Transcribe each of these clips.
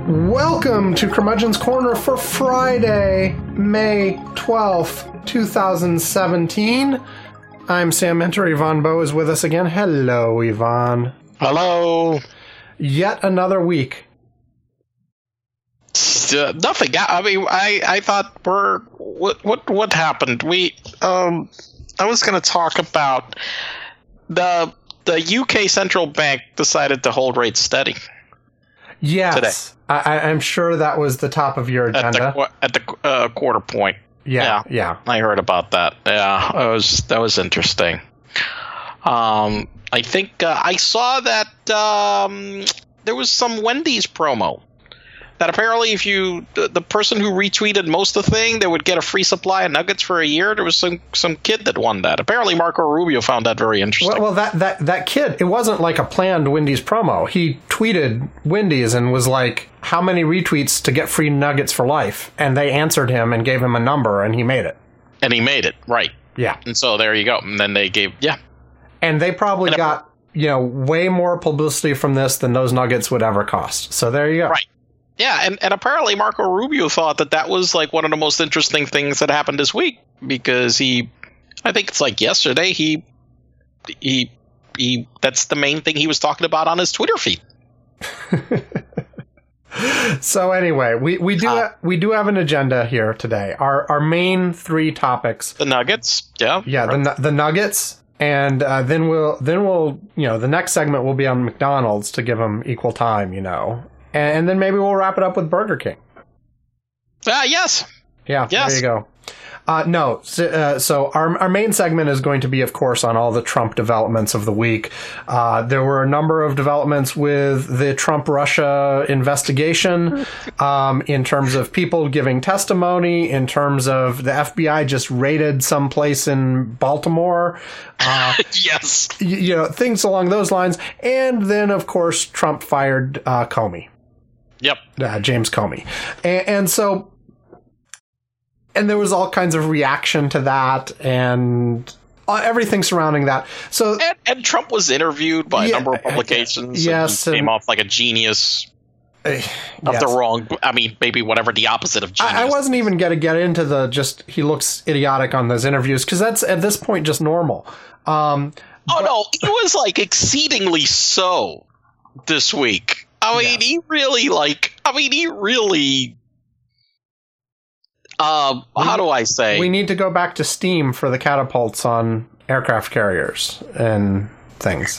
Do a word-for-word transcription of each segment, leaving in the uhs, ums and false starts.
Welcome to Curmudgeon's Corner for Friday, May twelfth, twenty seventeen. I'm Sam Mentor. Yvonne Bowe is with us again. Hello, Yvonne. Hello. Yet another week. Uh, nothing. I mean, I, I thought we're what what what happened? We um, I was going to talk about the the U K central bank decided to hold rates steady. Yes, today. I, I'm sure that was the top of your agenda at the, at the uh, quarter point. Yeah, yeah, yeah, I heard about that. Yeah, that was that was interesting. Um, I think uh, I saw that um, there was some Wendy's promo. That apparently if you, the, the person who retweeted most of the thing, they would get a free supply of nuggets for a year. There was some, some kid that won that. Apparently Marco Rubio found that very interesting. Well, well that, that, that kid, it wasn't like a planned Wendy's promo. He tweeted Wendy's and was like, how many retweets to get free nuggets for life? And they answered him and gave him a number, and he made it. And he made it, right. Yeah. And so there you go. And then they gave, yeah. And they probably and got, you know, way more publicity from this than those nuggets would ever cost. So there you go. Right. Yeah, and, and apparently Marco Rubio thought that that was like one of the most interesting things that happened this week because he, I think it's like yesterday, he, he, he, that's the main thing he was talking about on his Twitter feed. So anyway, we, we do uh, ha- we do have an agenda here today. Our our main three topics: the nuggets, yeah, yeah, right. the the nuggets, and uh, then we'll then we'll you know the next segment will be on McDonald's to give them equal time, you know. And then maybe we'll wrap it up with Burger King. Ah, uh, yes. Yeah, yes. There you go. Uh, no, so, uh, so our our main segment is going to be, of course, on all the Trump developments of the week. Uh, there were a number of developments with the Trump-Russia investigation um, in terms of people giving testimony, in terms of the F B I just raided some place in Baltimore. Uh, yes. You, you know, things along those lines. And then, of course, Trump fired uh, Comey. Yep. Uh, James Comey. And, and so... And there was all kinds of reaction to that and everything surrounding that. So, and, and Trump was interviewed by yeah, a number of publications. Yes, and he came and, off like a genius uh, of yes. the wrong. I mean, maybe whatever the opposite of genius. I, I wasn't even going to get into the just he looks idiotic on those interviews because that's at this point just normal. Um, oh but, no, he was like exceedingly so this week. I mean, yes. he really like. I mean, he really. Uh, we, how do I say? We need to go back to steam for the catapults on aircraft carriers and things.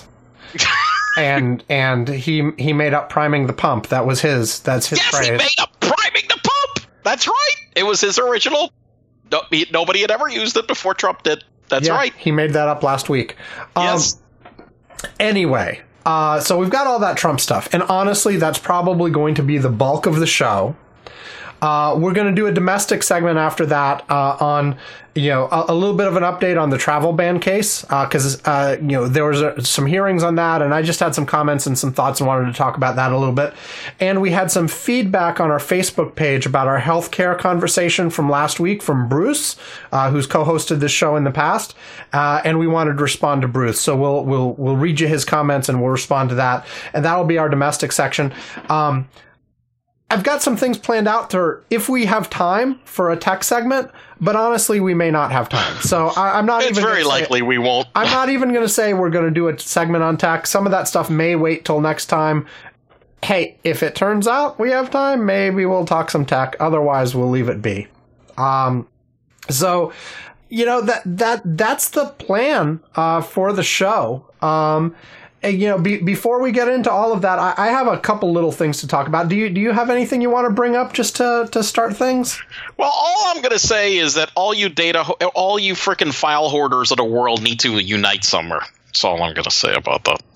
and and he he made up priming the pump. That was his. That's his yes, phrase. Yes, he made up priming the pump. That's right. It was his original. No, he, nobody had ever used it before Trump did. That's yeah, right. He made that up last week. Um, yes. Anyway, uh, so we've got all that Trump stuff. And honestly, that's probably going to be the bulk of the show. Uh, we're going to do a domestic segment after that uh, on, you know, a, a little bit of an update on the travel ban case because, uh, uh, you know, there was a, some hearings on that and I just had some comments and some thoughts and wanted to talk about that a little bit. And we had some feedback on our Facebook page about our healthcare conversation from last week from Bruce, uh, who's co-hosted this show in the past. Uh, and we wanted to respond to Bruce. So we'll, we'll, we'll read you his comments and we'll respond to that. And that will be our domestic section. Um, I've got some things planned out to if we have time for a tech segment, but honestly, we may not have time. So I, I'm not it's even. It's very likely we won't. I'm not even going to say we're going to do a segment on tech. Some of that stuff may wait till next time. Hey, if it turns out we have time, maybe we'll talk some tech. Otherwise, we'll leave it be. Um, so, you know that that that's the plan uh, for the show. Um, You know, be, before we get into all of that, I, I have a couple little things to talk about. Do you do you have anything you want to bring up just to, to start things? Well, all I'm going to say is that all you data, all you freaking file hoarders of the world need to unite somewhere. That's all I'm going to say about that.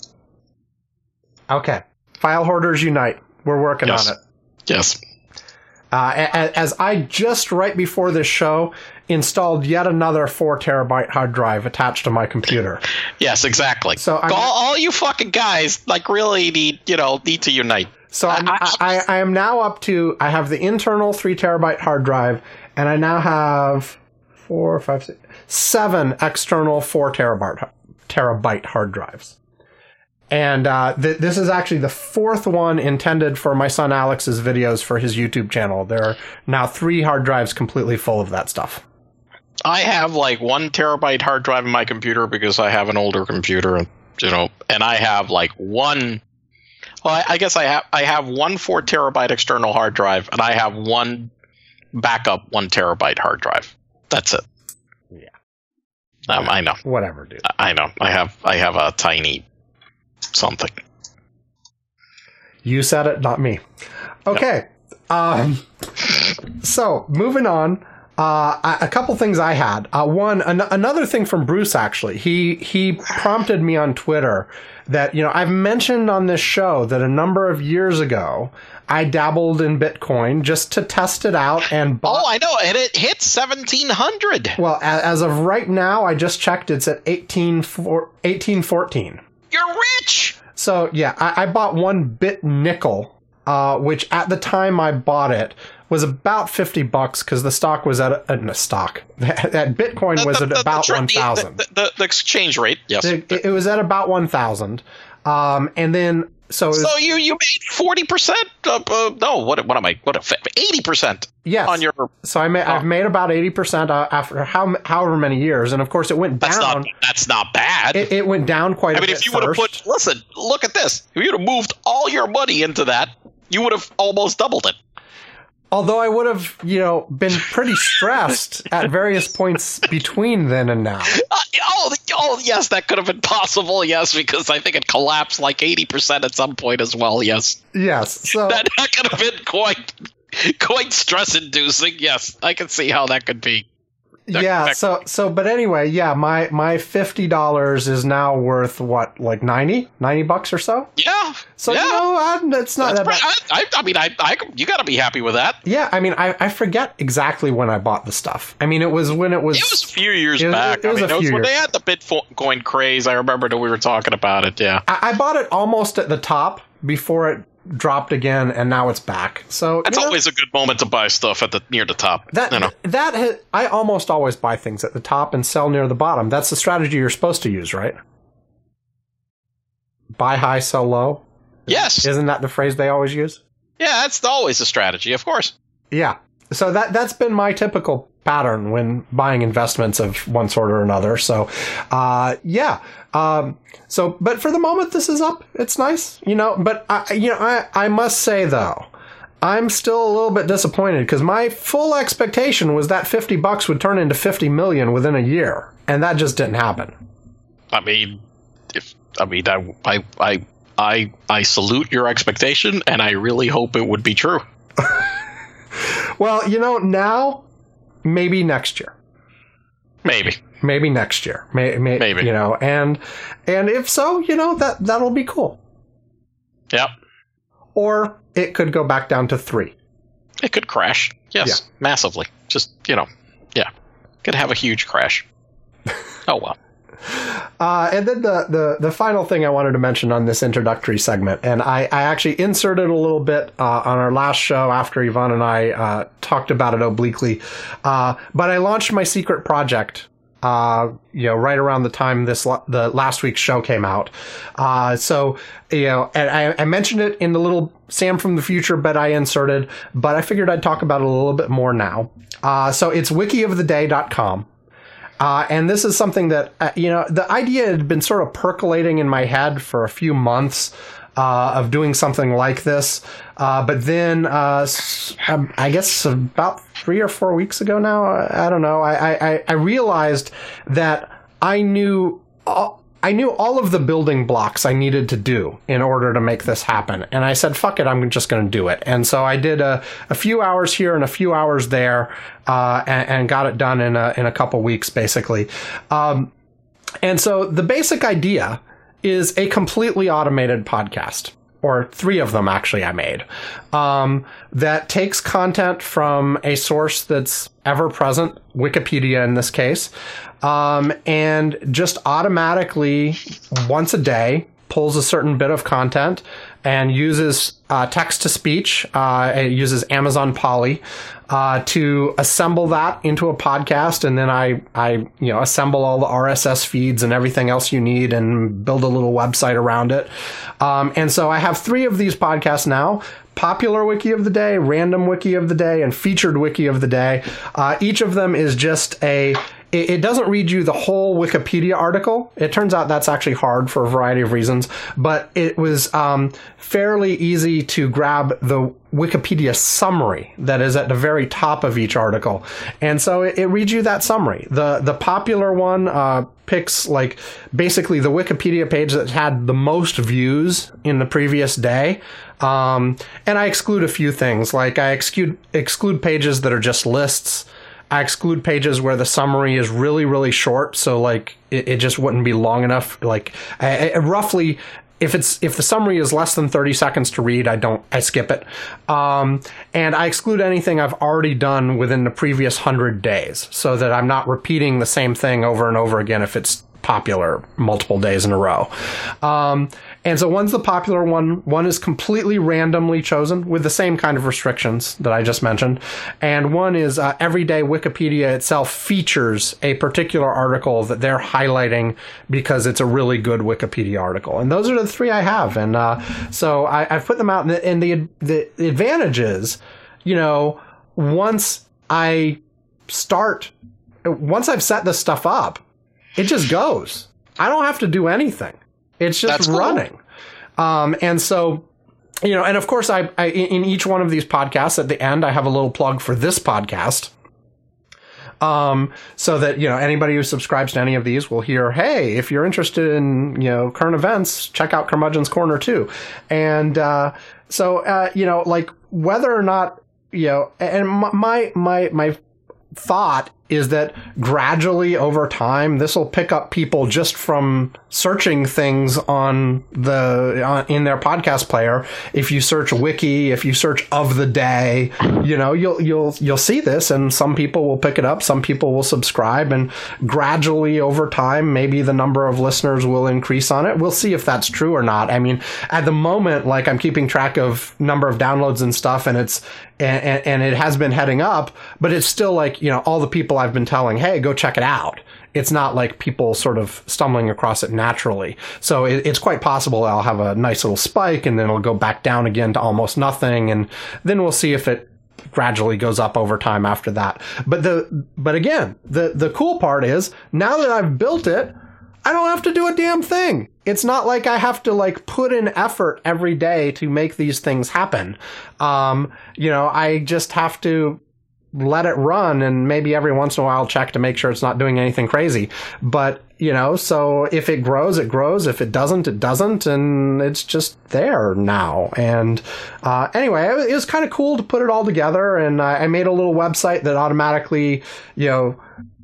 Okay. File hoarders unite. We're working yes. on it. Yes. Uh, as I just right before this show installed yet another four terabyte hard drive attached to my computer. Yes, exactly. So all, all you fucking guys like really need you know need to unite. So I'm, I, I, I am now up to I have the internal three terabyte hard drive, and I now have four, five, six, seven external four terabyte terabyte hard drives. And uh, th- this is actually the fourth one intended for my son Alex's videos for his YouTube channel. There are now three hard drives completely full of that stuff. I have like one terabyte hard drive in my computer because I have an older computer, you know, and I have like one. Well, I, I guess I have I have one four terabyte external hard drive, and I have one backup one terabyte hard drive. That's it. Yeah, um, I know. Whatever, dude. I know. I have I have a tiny something. You said it, not me. Okay. No. Um. So moving on. Uh, a couple things I had. Uh, one, an- another thing from Bruce, actually. He he prompted me on Twitter that, you know, I've mentioned on this show that a number of years ago, I dabbled in Bitcoin just to test it out and bought. Oh, I know. And it hit seventeen hundred. Well, as of right now, I just checked. It's at eighteen fourteen. You're rich! So, yeah, I, I bought one bit nickel, uh, which at the time I bought it, was about fifty bucks because the stock was at a, a stock. That Bitcoin was the, at the, about the, one thousand. The, the, the exchange rate, yes. It, it was at about one thousand. Um, and then, so. It was, so you, you made forty percent? Uh, uh, no, what, what am I? What, eighty percent? Yes. On your. So I made, oh. I've made about eighty percent after how, however many years. And of course, it went down. That's not, that's not bad. It, it went down quite I a mean, bit. if you would have put. Listen, look at this. If you would have moved all your money into that, you would have almost doubled it. Although I would have, you know, been pretty stressed at various points between then and now. Uh, oh, oh, yes, that could have been possible, yes, because I think it collapsed like eighty percent at some point as well, yes. Yes. So that, that could have been quite, quite stress-inducing, yes. I can see how that could be. Yeah, so, so, but anyway, yeah, my, my fifty dollars is now worth, what, like ninety? ninety bucks or so? Yeah. So, yeah. you know, I'm, it's not That's that pretty, I, I, I mean, I, I, you got to be happy with that. Yeah, I mean, I, I forget exactly when I bought the stuff. I mean, it was when it was... It was a few years it was, back. It was I mean, a it was few when years. they had the Bitcoin craze. I remember that we were talking about it, yeah. I, I bought it almost at the top before it dropped again, and now it's back. So that's you know, always a good moment to buy stuff at the near the top. That you know. that ha- I almost always buy things at the top and sell near the bottom. That's the strategy you're supposed to use, right? Buy high, sell low. Yes. Isn't that the phrase they always use? Yeah, that's always a strategy, of course. Yeah. So that that's been my typical pattern when buying investments of one sort or another. So, uh, yeah. Um, so, but for the moment, this is up. It's nice, you know. But I, you know, I I must say though, I'm still a little bit disappointed because my full expectation was that fifty bucks would turn into fifty million within a year, and that just didn't happen. I mean, if I mean, I I I I, I salute your expectation, and I really hope it would be true. Well, you know, now, maybe next year. Maybe. Maybe next year. May, may, maybe. You know, and and if so, you know, that, that'll be cool. Yep. Or it could go back down to three. It could crash. Yes, yeah. Massively. Just, you know, yeah. Could have a huge crash. Oh, well. Uh, and then the, the, the final thing I wanted to mention on this introductory segment, and I, I actually inserted a little bit uh, on our last show after Yvonne and I uh, talked about it obliquely, uh, but I launched my secret project, uh, you know, right around the time this the last week's show came out. Uh, so, you know, and I, I mentioned it in the little Sam from the Future bit I inserted, but I figured I'd talk about it a little bit more now. Uh, so it's wiki of the day dot com. Uh, and this is something that, uh, you know, the idea had been sort of percolating in my head for a few months uh, of doing something like this. Uh, but then, uh, I guess about three or four weeks ago now, I don't know, I, I, I realized that I knew all, I knew all of the building blocks I needed to do in order to make this happen. And I said, fuck it, I'm just going to do it. And so I did a, a few hours here and a few hours there, uh, and, and got it done in a, in a couple weeks, basically. Um, and so the basic idea is a completely automated podcast, or three of them actually I made, um, that takes content from a source that's ever present, Wikipedia in this case, um, and just automatically once a day pulls a certain bit of content and uses uh, text to speech. Uh, it uses Amazon Polly uh, to assemble that into a podcast, and then I, I, you know, assemble all the R S S feeds and everything else you need, and build a little website around it. Um, and so I have three of these podcasts now. Popular Wiki of the Day, Random Wiki of the Day, and Featured Wiki of the Day. Uh, each of them is just a... It, it doesn't read you the whole Wikipedia article. It turns out that's actually hard for a variety of reasons. But it was um, fairly easy to grab the Wikipedia summary that is at the very top of each article. And so it, it reads you that summary. The, the popular one uh, picks, like, basically the Wikipedia page that had the most views in the previous day. Um, and I exclude a few things, like I exclude exclude pages that are just lists. I exclude pages where the summary is really, really short. So like it, it just wouldn't be long enough. Like I, I, roughly, if it's if the summary is less than thirty seconds to read, I don't I skip it. Um, and I exclude anything I've already done within the previous hundred days, so that I'm not repeating the same thing over and over again if it's popular multiple days in a row. Um, and so one's the popular one. One is completely randomly chosen with the same kind of restrictions that I just mentioned. And one is uh, every day Wikipedia itself features a particular article that they're highlighting because it's a really good Wikipedia article. And those are the three I have. And uh, so I, I've put them out. And, the, and the, the advantage is, you know, once I start, once I've set this stuff up, it just goes. I don't have to do anything. It's just That's running. Cool. Um, and so, you know, and of course, I, I in each one of these podcasts at the end, I have a little plug for this podcast. Um, so that, you know, anybody who subscribes to any of these will hear, hey, if you're interested in, you know, current events, check out Curmudgeon's Corner too. And, uh, so, uh, you know, like whether or not, you know, and my, my, my thought is that gradually over time, this will pick up people just from searching things on the uh, in their podcast player. If you search wiki, if you search of the day, you know, you'll you'll you'll see this, and some people will pick it up, some people will subscribe, and gradually over time, maybe the number of listeners will increase on it. We'll see if that's true or not. I mean, at the moment, like I'm keeping track of number of downloads and stuff, and it's and, and it has been heading up, but it's still like, you know, all the people I've been telling, hey, go check it out. It's not like people sort of stumbling across it naturally. So it, it's quite possible I'll have a nice little spike, and then it'll go back down again to almost nothing. And then we'll see if it gradually goes up over time after that. But the, but again, the, the cool part is now that I've built it, I don't have to do a damn thing. It's not like I have to like put in effort every day to make these things happen. Um, you know, I just have to let it run, and maybe every once in a while check to make sure it's not doing anything crazy. But, you know, so if it grows, it grows. If it doesn't, it doesn't. And it's just there now. And uh, anyway, it was kind of cool to put it all together. And I made a little website that automatically, you know,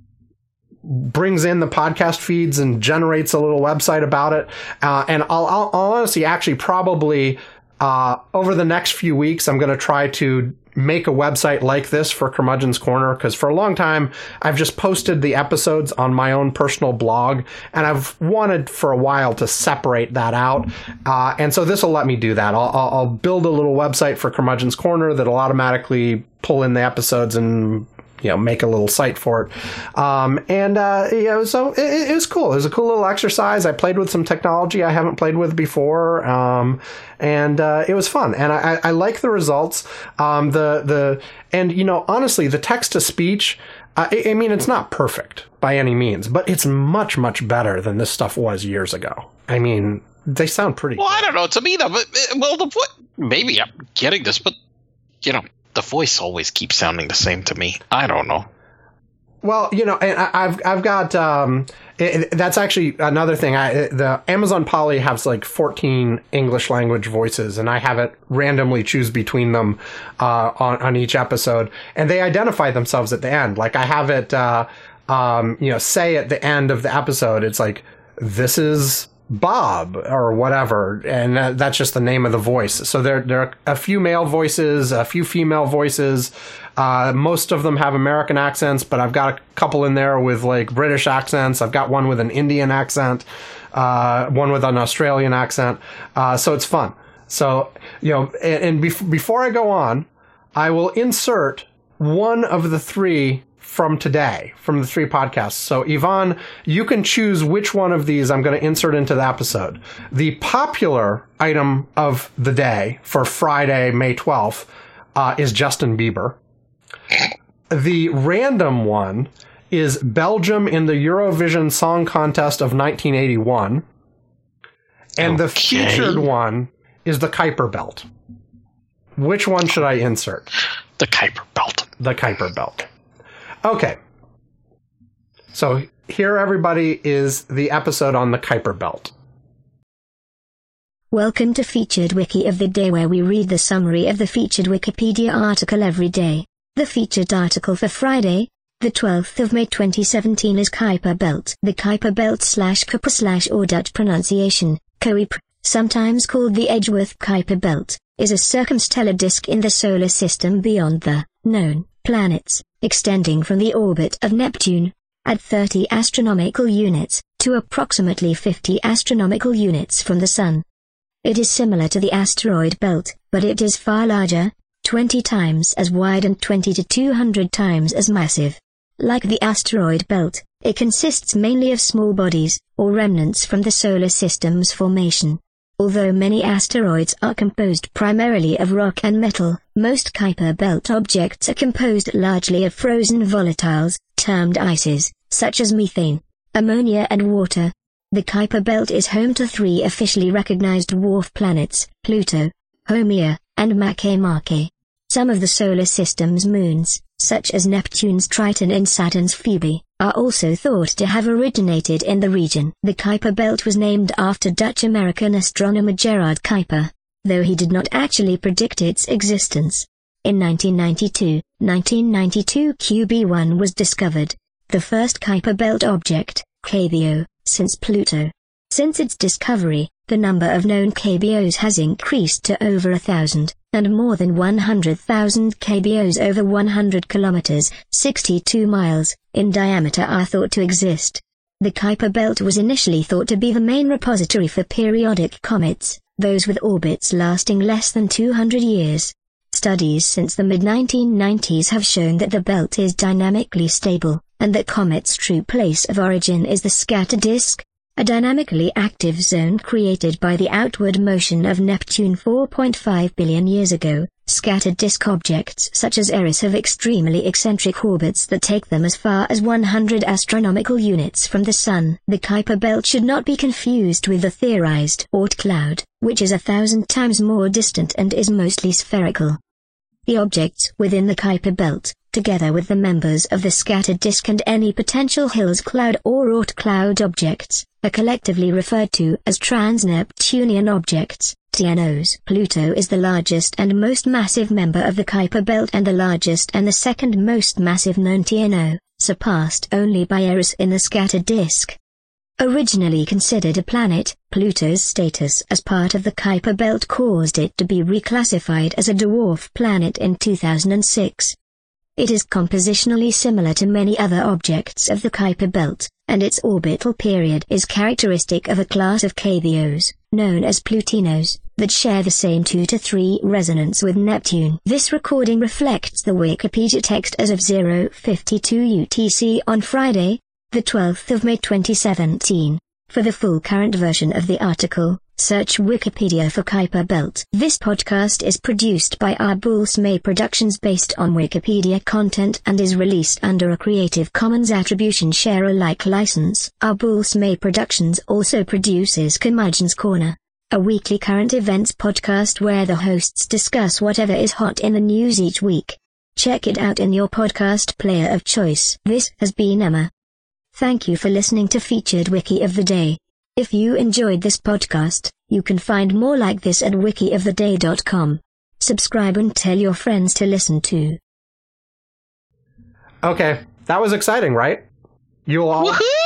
brings in the podcast feeds and generates a little website about it. Uh, and I'll, I'll, I'll honestly actually probably uh, over the next few weeks, I'm going to try to make a website like this for Curmudgeon's Corner, because for a long time I've just posted the episodes on my own personal blog, and I've wanted for a while to separate that out. Uh, and so this will let me do that. I'll, I'll, I'll build a little website for Curmudgeon's Corner that'll automatically pull in the episodes and, you know, make a little site for it. Um, and, uh, you know, so it, it was cool. It was a cool little exercise. I played with some technology I haven't played with before. Um, and, uh, it was fun. And I, I like the results. Um, the, the, and, you know, honestly, the text to speech, uh, I, I mean, it's not perfect by any means, but it's much, much better than this stuff was years ago. I mean, they sound pretty Well, good. I don't know. To me, though, but, well, the, maybe I'm getting this, but, you know, the voice always keeps sounding the same to me. I don't know. Well, you know, and I've I've got um, it, that's actually another thing. I the Amazon Polly has like fourteen English language voices, and I have it randomly choose between them uh, on on each episode, and they identify themselves at the end. Like I have it, uh, um, you know, say at the end of the episode, it's like, this is Bob or whatever, and that, that's just the name of the voice. So there, there are a few male voices, a few female voices. Uh, most of them have American accents, but I've got a couple in there with like British accents. I've got one with an Indian accent, uh, one with an Australian accent. Uh, so it's fun. So, you know, and, and bef- before I go on, I will insert one of the three from today, from the three podcasts. So, Yvonne, you can choose which one of these I'm going to insert into the episode. The popular item of the day for Friday, May twelfth, uh, is Justin Bieber. The random one is Belgium in the Eurovision Song Contest of nineteen eighty-one. And okay. The featured one is the Kuiper Belt. Which one should I insert? The Kuiper Belt. The Kuiper Belt. Okay. So here, everybody, is the episode on the Kuiper Belt. Welcome to Featured Wiki of the Day, where we read the summary of the featured Wikipedia article every day. The featured article for Friday, the twelfth of May twenty seventeen is Kuiper Belt. The Kuiper Belt slash Kuiper slash or Dutch pronunciation, Kuiper, sometimes called the Edgeworth Kuiper Belt, is a circumstellar disk in the solar system beyond the known planets, extending from the orbit of Neptune, at thirty astronomical units, to approximately fifty astronomical units from the Sun. It is similar to the asteroid belt, but it is far larger, twenty times as wide and twenty to two hundred times as massive. Like the asteroid belt, it consists mainly of small bodies, or remnants from the solar system's formation. Although many asteroids are composed primarily of rock and metal, most Kuiper Belt objects are composed largely of frozen volatiles, termed ices, such as methane, ammonia and water. The Kuiper Belt is home to three officially recognized dwarf planets, Pluto, Haumea, and Makemake. Some of the solar system's moons, such as Neptune's Triton and Saturn's Phoebe, are also thought to have originated in the region. The Kuiper Belt was named after Dutch-American astronomer Gerard Kuiper, though he did not actually predict its existence. In nineteen ninety-two, nineteen ninety-two Q B one was discovered, the first Kuiper Belt object, K B O, since Pluto. Since its discovery, the number of known K B Os has increased to over a thousand, and more than one hundred thousand K B Os over one hundred kilometers, sixty-two miles, in diameter are thought to exist. The Kuiper Belt was initially thought to be the main repository for periodic comets, those with orbits lasting less than two hundred years. Studies since the mid nineteen nineties have shown that the belt is dynamically stable, and that comet's true place of origin is the scatter disk, a dynamically active zone created by the outward motion of Neptune four point five billion years ago. Scattered disk objects such as Eris have extremely eccentric orbits that take them as far as one hundred astronomical units from the Sun. The Kuiper Belt should not be confused with the theorized Oort cloud, which is a thousand times more distant and is mostly spherical. The objects within the Kuiper Belt, together with the members of the scattered disk and any potential Hills cloud or Oort cloud objects, are collectively referred to as trans-Neptunian objects, T N Os. Pluto is the largest and most massive member of the Kuiper Belt and the largest and the second most massive known T N O, surpassed only by Eris in the scattered disk. Originally considered a planet, Pluto's status as part of the Kuiper Belt caused it to be reclassified as a dwarf planet in two thousand six. It is compositionally similar to many other objects of the Kuiper Belt, and its orbital period is characteristic of a class of K B Os, known as Plutinos, that share the same two to three resonance with Neptune. This recording reflects the Wikipedia text as of zero fifty-two U T C on Friday, the twelfth of May twenty seventeen. For the full current version of the article, search Wikipedia for Kuiper Belt. This podcast is produced by Arbulsmay Productions based on Wikipedia content and is released under a Creative Commons Attribution Share Alike license. Arbulsmay Productions also produces Curmudgeon's Corner, a weekly current events podcast where the hosts discuss whatever is hot in the news each week. Check it out in your podcast player of choice. This has been Emma. Thank you for listening to Featured Wiki of the Day. If you enjoyed this podcast, you can find more like this at wiki of the day dot com. Subscribe and tell your friends to listen too. Okay, that was exciting, right? You all... Woohoo!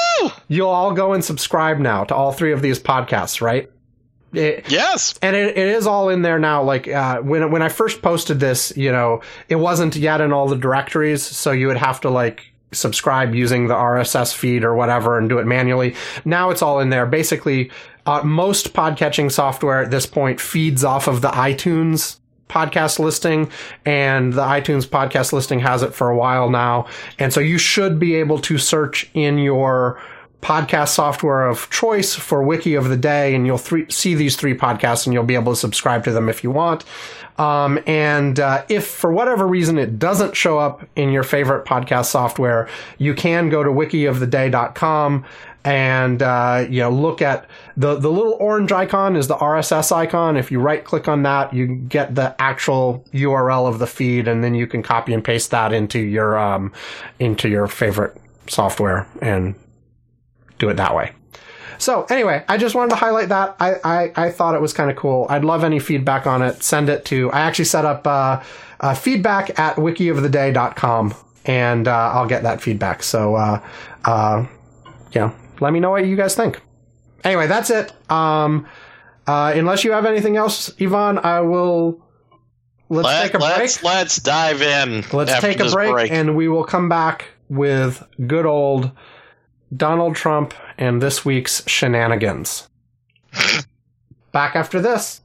you'll all go and subscribe now to all three of these podcasts, right? It, yes. And it, it is all in there now. Like, uh, when, when I first posted this, you know, it wasn't yet in all the directories. So you would have to like subscribe using the R S S feed or whatever and do it manually. Now it's all in there. Basically, uh, most podcatching software at this point feeds off of the iTunes podcast listing, and the iTunes podcast listing has it for a while now. And so you should be able to search in your podcast software of choice for Wiki of the Day, and you'll th- see these three podcasts, and you'll be able to subscribe to them if you want. Um, and uh, if for whatever reason it doesn't show up in your favorite podcast software, you can go to wiki of the day dot com and uh, you know, look at the the little orange icon is the R S S icon. If you right click on that, you get the actual U R L of the feed, and then you can copy and paste that into your um, into your favorite software and do it that way. So anyway, I just wanted to highlight that. I, I, I thought it was kind of cool. I'd love any feedback on it. Send it to, I actually set up uh, uh, feedback at wiki of the day dot com, and uh, I'll get that feedback. So, uh, uh, you know, let me know what you guys think. Anyway, that's it. Um, uh, unless you have anything else, Ivan, I will... Let's Let, take a break. Let's, let's dive in. Let's take a break, break, and we will come back with good old Donald Trump and this week's shenanigans. Back after this.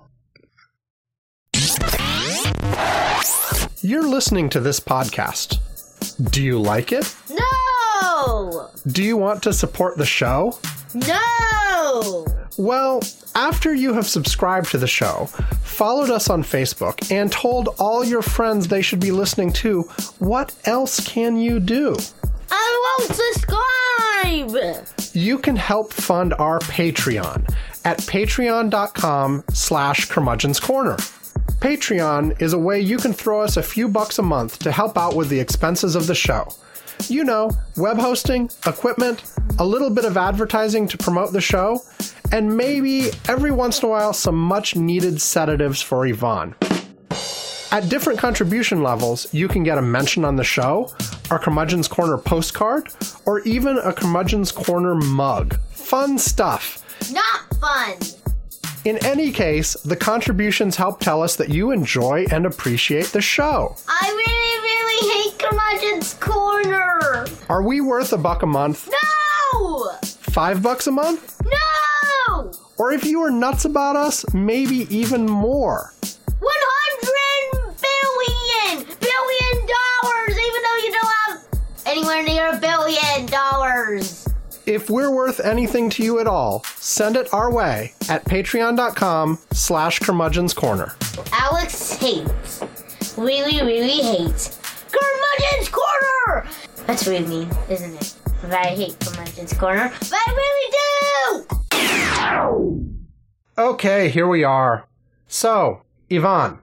You're listening to this podcast. Do you like it? No! Do you want to support the show? No! Well, after you have subscribed to the show, followed us on Facebook, and told all your friends they should be listening to, what else can you do? I won't subscribe! You can help fund our Patreon at patreon.com slash curmudgeon's corner. Patreon is a way you can throw us a few bucks a month to help out with the expenses of the show. You know, web hosting, equipment, a little bit of advertising to promote the show, and maybe every once in a while some much needed sedatives for Yvonne. At different contribution levels, you can get a mention on the show, our Curmudgeon's Corner postcard, or even a Curmudgeon's Corner mug. Fun stuff. Not fun. In any case, the contributions help tell us that you enjoy and appreciate the show. I really, really hate Curmudgeon's Corner. Are we worth a buck a month? No! Five bucks a month? No! Or if you are nuts about us, maybe even more. one hundred billion! Billion dollars, even though you don't have anywhere near a billion dollars. If we're worth anything to you at all, send it our way at patreon.com slash curmudgeon's corner. Alex hates, really, really hates Curmudgeon's Corner! That's really mean, isn't it? But I hate Curmudgeon's Corner, but I really do! Okay, here we are. So, Yvonne.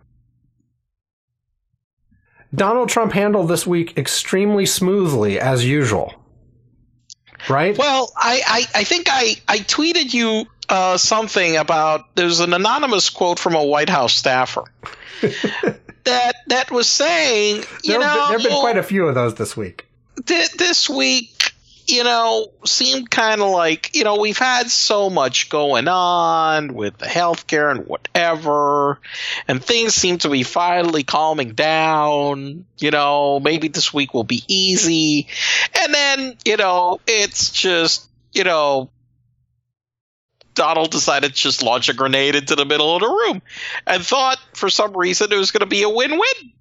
Donald Trump handled this week extremely smoothly, as usual. Right? Well, I, I, I think I, I tweeted you uh, something about, there's an anonymous quote from a White House staffer that that was saying, you there, know, there have been quite a few of those this week. Th- this week, you know, seemed kind of like, you know, we've had so much going on with the healthcare and whatever, and things seem to be finally calming down. You know, maybe this week will be easy. And then, you know, it's just, you know, Donald decided to just launch a grenade into the middle of the room and thought for some reason it was going to be a win-win.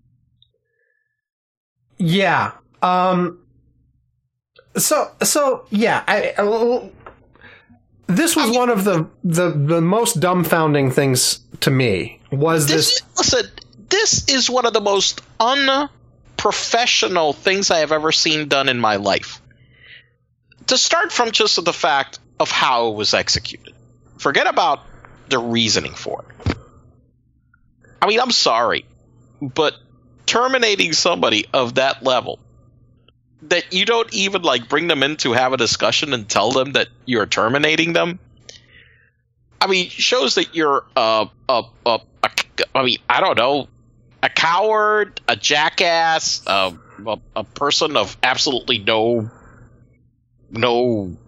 Yeah. Um, so, so yeah, I, I, this was I mean, one of the, the, the most dumbfounding things to me was this. this listen, this is one of the most unprofessional things I have ever seen done in my life. To start from just the fact of how it was executed. Forget about the reasoning for it. I mean, I'm sorry, but terminating somebody of that level, that you don't even like bring them in to have a discussion and tell them that you're terminating them, I mean, shows that you're uh, a, a, a, I mean, I don't know, a coward, a jackass, uh, a, a person of absolutely no, no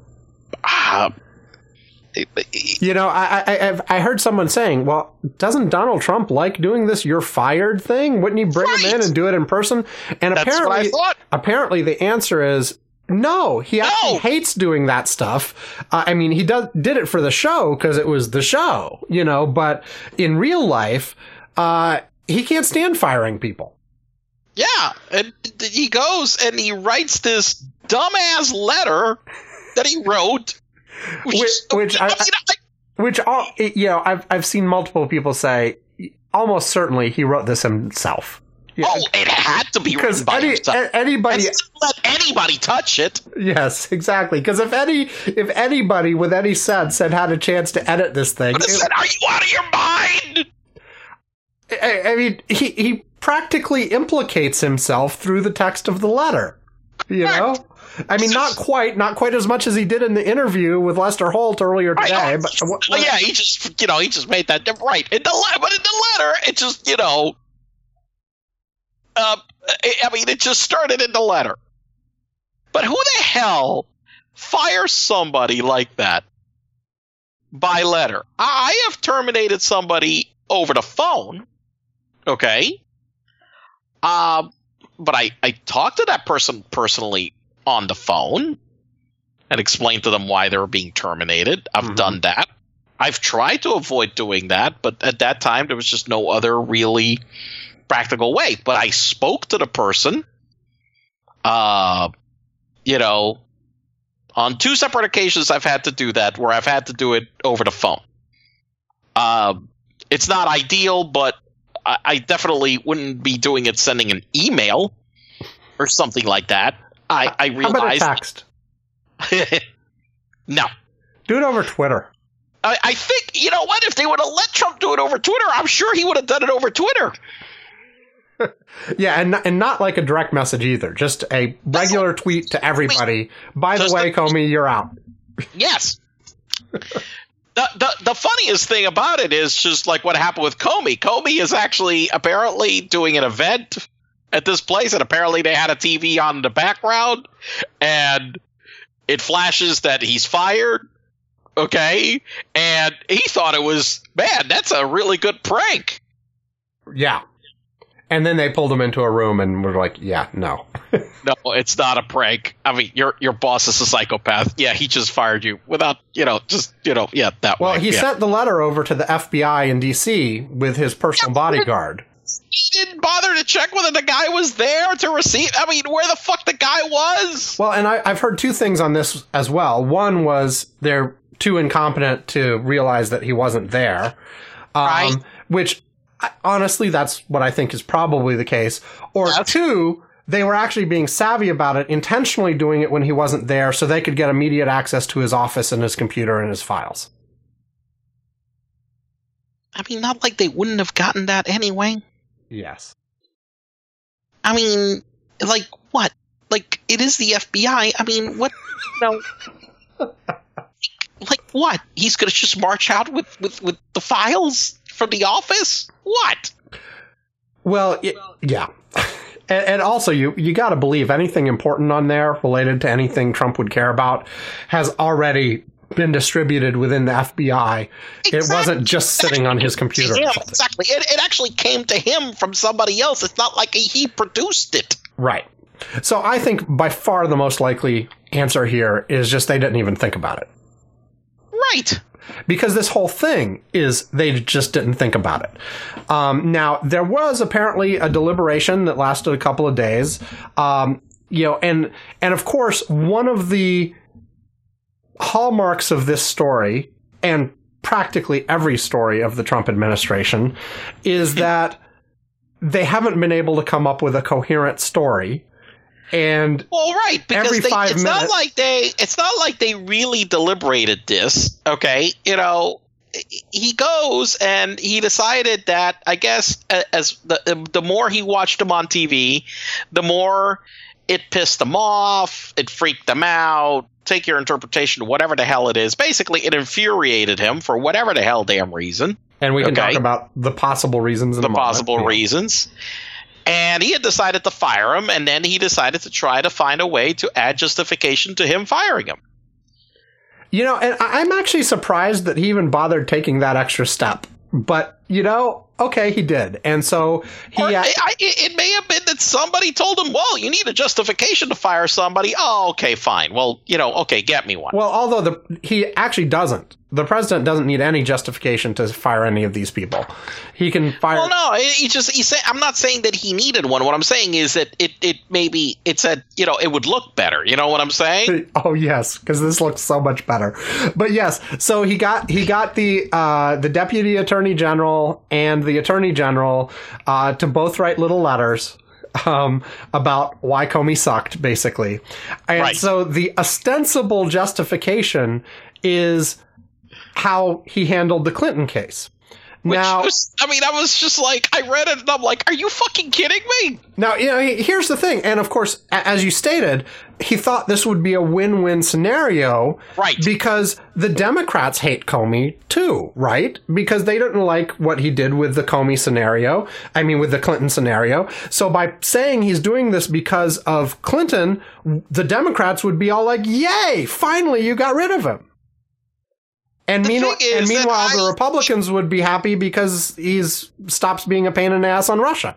uh, You know, I, I I've, I heard someone saying, well, doesn't Donald Trump like doing this "you're fired" thing? Wouldn't he bring Right. him in and do it in person? And That's apparently, what I thought. apparently the answer is no. He actually No. hates doing that stuff. Uh, I mean, he does did it for the show because it was the show, you know. But in real life, uh, he can't stand firing people. Yeah, and he goes and he writes this dumbass letter that he wrote, which, Which- is- which I- mean, I- Which, all you know, I've I've seen multiple people say almost certainly he wrote this himself. Yeah. oh, it had to be Because written by any, himself. a- anybody, And he didn't let anybody touch it. yes, exactly. Because if any, if anybody with any sense had had a chance to edit this thing, But it it- said, "Are you out of your mind?" I, I mean, he he practically implicates himself through the text of the letter. You know, I mean, not quite, not quite as much as he did in the interview with Lester Holt earlier today. Right, But oh, what- oh, yeah, he just you know he just made that right in the le- but in the letter it just you know, uh, I I mean it just started in the letter. But who the hell fires somebody like that by letter? I I have terminated somebody over the phone, okay? Um, but I I talked to that person personally on the phone and explained to them why they were being terminated. I've Mhm. done that. I've tried to avoid doing that, but at that time there was just no other really practical way. But I spoke to the person, uh, you know, on two separate occasions I've had to do that where I've had to do it over the phone. Um, it's not ideal, but I, I definitely wouldn't be doing it sending an email or something like that. I, I how about a realized. text? No. Do it over Twitter. I, I think, you know what? If they would have let Trump do it over Twitter, I'm sure he would have done it over Twitter. Yeah, and not, and not like a direct message either. Just a regular tweet to everybody. By the Just way, a- Comey, you're out. Yes. the, the the funniest thing about it is just like what happened with Comey. Comey is actually apparently doing an event at this place, and apparently they had a T V on in the background, and it flashes that he's fired. Okay, and he thought it was, man, that's a really good prank. Yeah. And then they pulled him into a room and were like, yeah, no. No, it's not a prank. I mean, your your boss is a psychopath. Yeah, he just fired you without, you know, just, you know, yeah, that Well, way. he yeah. sent the letter over to the F B I in D C with his personal bodyguard. He didn't bother to check whether the guy was there to receive. I mean, where the fuck the guy was? Well, and I, I've heard two things on this as well. One was they're too incompetent to realize that he wasn't there. Um, Right. Which, I- honestly, that's what I think is probably the case. Or Yes. two, they were actually being savvy about it, intentionally doing it when he wasn't there so they could get immediate access to his office and his computer and his files. I mean, not like they wouldn't have gotten that anyway. Yes. I mean, like, what? Like, it is the F B I. I mean, what? No. Like, what? He's going to just march out with, with, with the files from the office? What? Well, y yeah. And, and also, you you got to believe anything important on there related to anything Trump would care about has already been distributed within the F B I. It Exactly. wasn't just sitting on his computer. Yeah, or something. exactly. It, it actually came to him from somebody else. It's not like he produced it. Right. So I think by far the most likely answer here is just they didn't even think about it. Right. Because this whole thing is they just didn't think about it. Um, now, there was apparently a deliberation that lasted a couple of days. Um, you know, and and of course, one of the hallmarks of this story, and practically every story of the Trump administration, is that they haven't been able to come up with a coherent story. And Well, right, because Every they, five it's not minutes- like they it's not like they really deliberated this. Okay, you know, he goes and he decided that I guess as the the more he watched him on T V, the more it pissed him off, it freaked him out. Take your interpretation, whatever the hell it is. Basically, it infuriated him for whatever the hell damn reason. and we can Okay. talk about the possible reasons in the a moment. possible Yeah. reasons. And he had decided to fire him, and then he decided to try to find a way to add justification to him firing him. You know, and I- I'm actually surprised that he even bothered taking that extra step. But, you know, okay, he did. And so he... Or, Uh, I, it may have been that somebody told him, well, you need a justification to fire somebody. Oh, okay, fine. Well, you know, okay, get me one. well, although the he actually doesn't. The president doesn't need any justification to fire any of these people. He can fire... Well, no, he just he said. I'm not saying that he needed one. What I'm saying is that it it maybe it said, you know, it would look better. You know what I'm saying? Oh yes, because this looks so much better. But yes, so he got he got the uh, the deputy attorney general and the attorney general uh, to both write little letters um, about why Comey sucked, basically. And Right. so the ostensible justification is how he handled the Clinton case. Which Now, was, I mean, I was just like, I read it and I'm like, are you fucking kidding me? Now, you know, he- here's the thing. And of course, a- as you stated, he thought this would be a win-win scenario. Right. Because the Democrats hate Comey too, right? Because they didn't like what he did with the Comey scenario. I mean, with the Clinton scenario. So by saying he's doing this because of Clinton, the Democrats would be all like, yay, finally you got rid of him. And, The meanwhile, thing is and that meanwhile, I- the Republicans would be happy because he's stops being a pain in the ass on Russia.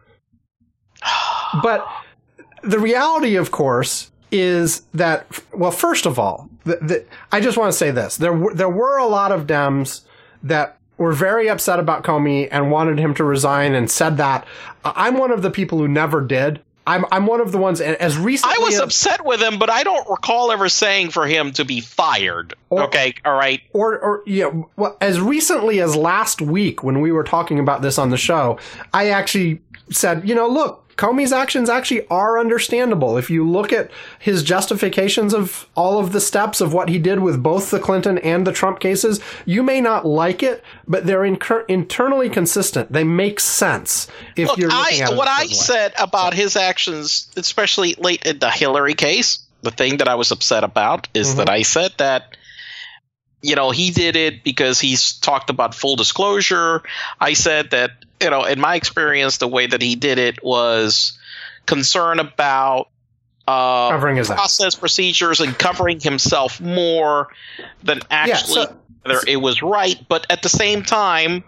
But the reality, of course, is that, well, first of all, the, the, I just want to say this. There were, there were a lot of Dems that were very upset about Comey and wanted him to resign and said that. I'm one of the people who never did. I'm, I'm one of the ones, as recently I was as, upset with him, but I don't recall ever saying for him to be fired. Or- okay, all right. Or, or yeah, well, as recently as last week when we were talking about this on the show, I actually said, you know, look, Comey's actions actually are understandable. If you look at his justifications of all of the steps of what he did with both the Clinton and the Trump cases, you may not like it, but they're incur- internally consistent. They make sense if Look, you're looking I at it what a I certain way. said about his actions, especially late in the Hillary case, the thing that I was upset about is Mm-hmm. that I said that, you know, he did it because he's talked about full disclosure. I said that, you know, in my experience, the way that he did it was concern about uh, Covering his ass. process procedures and covering himself more than actually so- whether it was right. But at the same time,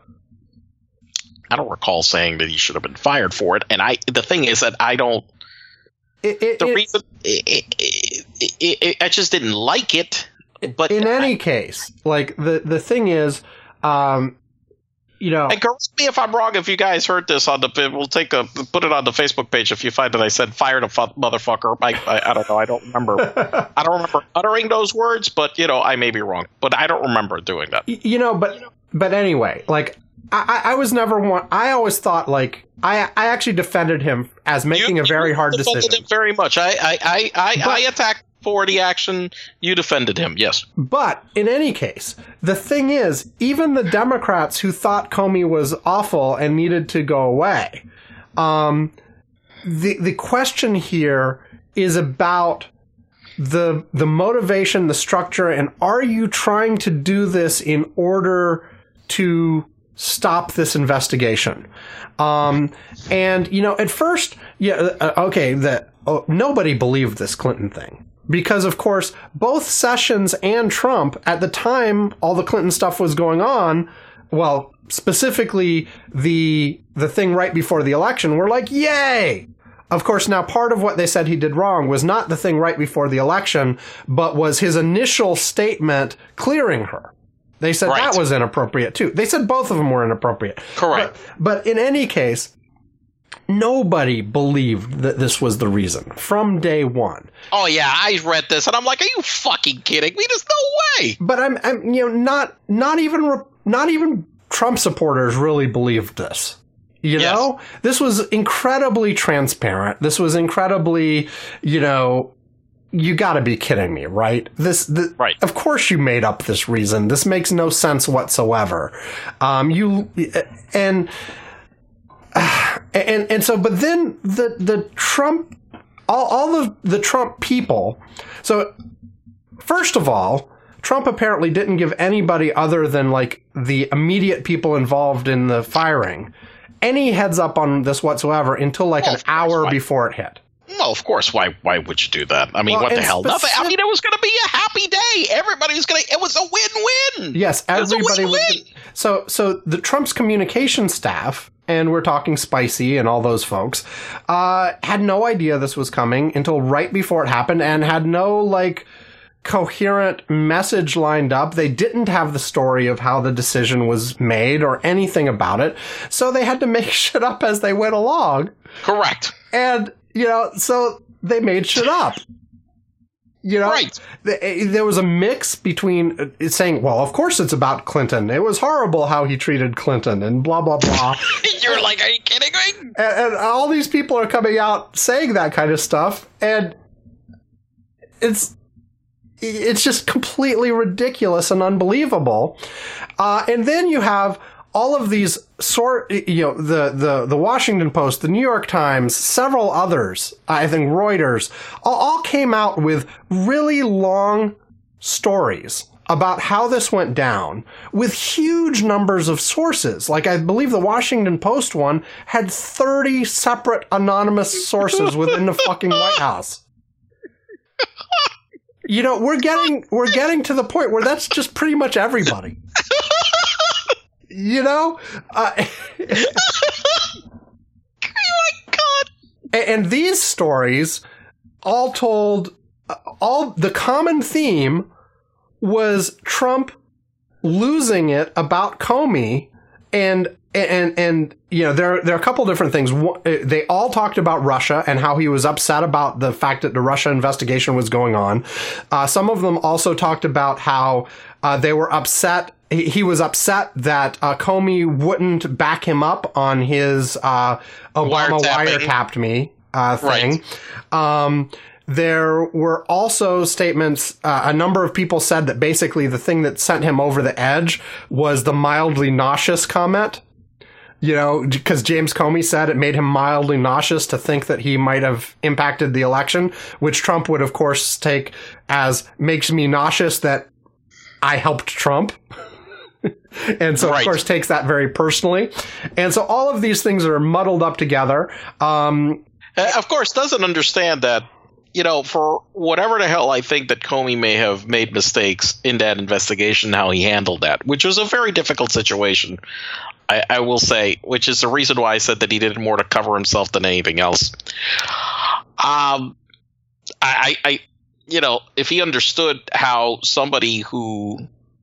I don't recall saying that he should have been fired for it. And I, the thing is that I don't. It- it- The it- reason it, it, it, it, I just didn't like it. But in any case, like the, the thing is, um, you know, and correct me if I'm wrong. If you guys heard this on the, we'll take a put it on the Facebook page. If you find that I said fired a fu- motherfucker, I, I I don't know. I don't remember. I don't remember uttering those words, but you know, I may be wrong. But I don't remember doing that. Y- you know, but but anyway, like I, I I was never one. I always thought like I I actually defended him as making You- a very you hard defended decision. him very much. I I I I, But- I attacked for the action. You defended him. Yes. But in any case, the thing is, even the Democrats who thought Comey was awful and needed to go away, um, the the question here is about the the motivation, the structure, and are you trying to do this in order to stop this investigation? Um, and you know, at first, yeah, uh, okay, that oh, nobody believed this Clinton thing. Because, of course, both Sessions and Trump, at the time all the Clinton stuff was going on, well, specifically the the thing right before the election, were like, yay! Of course, now part of what they said he did wrong was not the thing right before the election, but was his initial statement clearing her. They said Right. that was inappropriate, too. They said both of them were inappropriate. Correct. But, but in any case, nobody believed that this was the reason from day one. Oh yeah, I read this and I'm like, are you fucking kidding me? There's no way. But I'm, I'm you know, not not even re- not even Trump supporters really believed this. You Yes. know, this was incredibly transparent. This was incredibly, you know, you got to be kidding me, right? This, the, Right. Of course, you made up this reason. This makes no sense whatsoever. Um, you and. And and so, but then the the Trump, all all of the Trump people. So, first of all, Trump apparently didn't give anybody other than like the immediate people involved in the firing any heads up on this whatsoever until like Oh, an of course, hour right. before it hit. Well, of course. Why? Why would you do that? I mean, Well, what the and hell? Nothing. I specific- mean, it was going to be a happy day. Everybody was going to. It was a win-win. Yes, It was a everybody was. win-win. So, so the Trump's communication staff, and we're talking Spicy and all those folks, uh, had no idea this was coming until right before it happened, and had no like coherent message lined up. They didn't have the story of how the decision was made or anything about it, so they had to make shit up as they went along. Correct. And you know, so they made shit up. You know, Right. th- there was a mix between uh, saying, well, of course it's about Clinton. It was horrible how he treated Clinton and blah, blah, blah. You're like, are you kidding me? and, and all these people are coming out saying that kind of stuff. And it's, it's just completely ridiculous and unbelievable. Uh, and then you have all of these sort, you know, the, the, the Washington Post, the New York Times, several others, I think Reuters, all, all came out with really long stories about how this went down with huge numbers of sources. Like, I believe the Washington Post one had thirty separate anonymous sources within the fucking White House. You know, we're getting, we're getting to the point where that's just pretty much everybody. You know? Uh, Oh my God. and, and these stories all told, uh, all the common theme was Trump losing it about Comey, and and and you know, there there are a couple different things. One, they all talked about Russia and how he was upset about the fact that the Russia investigation was going on. Uh, some of them also talked about how uh, they were upset. He, he was upset that uh, Comey wouldn't back him up on his uh, Obama Wiretapping. wiretapped me uh, thing. Right. Um, There were also statements, uh, a number of people said that basically the thing that sent him over the edge was the mildly nauseous comment. You know, because James Comey said it made him mildly nauseous to think that he might have impacted the election, which Trump would, of course, take as makes me nauseous that I helped Trump. And so, Right. of course, takes that very personally. And so all of these things are muddled up together. Um, Uh, of course, doesn't understand that, you know, for whatever the hell I think that Comey may have made mistakes in that investigation, how he handled that, which was a very difficult situation, I, I will say, which is the reason why I said that he did it more to cover himself than anything else. Um, I, I, you know, if he understood how somebody who,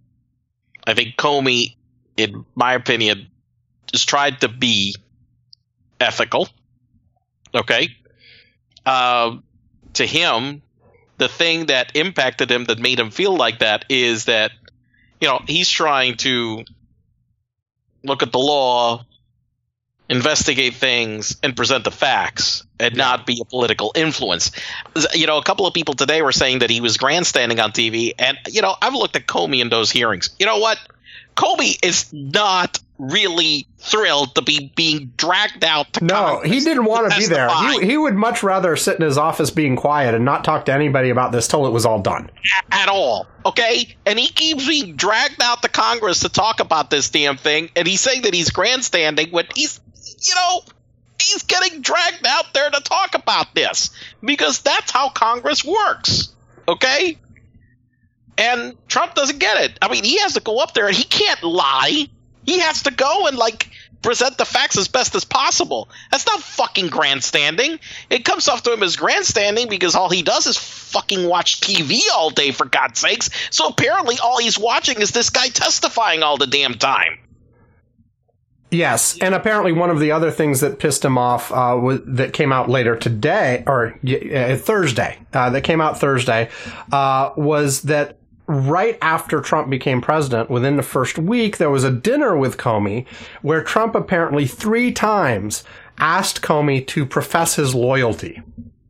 I think Comey, in my opinion, just tried to be ethical, okay, uh, to him, the thing that impacted him that made him feel like that is that, you know, he's trying to look at the law, investigate things, and present the facts, and not be a political influence. You know, a couple of people today were saying that he was grandstanding on T V, and, you know, I've looked at Comey in those hearings. You know what? Comey is not really thrilled to be being dragged out to No, Congress he didn't want to be there. testify. He, he would much rather sit in his office being quiet and not talk to anybody about this till it was all done. At all, okay? And he keeps being dragged out to Congress to talk about this damn thing, and he's saying that he's grandstanding when he's, you know, he's getting dragged out there to talk about this because that's how Congress works, okay? And Trump doesn't get it. I mean, he has to go up there and he can't lie. He has to go and, like, present the facts as best as possible. That's not fucking grandstanding. It comes off to him as grandstanding because all he does is fucking watch T V all day, for God's sakes. So apparently all he's watching is this guy testifying all the damn time. Yes, and apparently one of the other things that pissed him off uh, was, that came out later today, or uh, Thursday, uh, that came out Thursday, uh, was that right after Trump became president, within the first week, there was a dinner with Comey where Trump apparently three times asked Comey to profess his loyalty.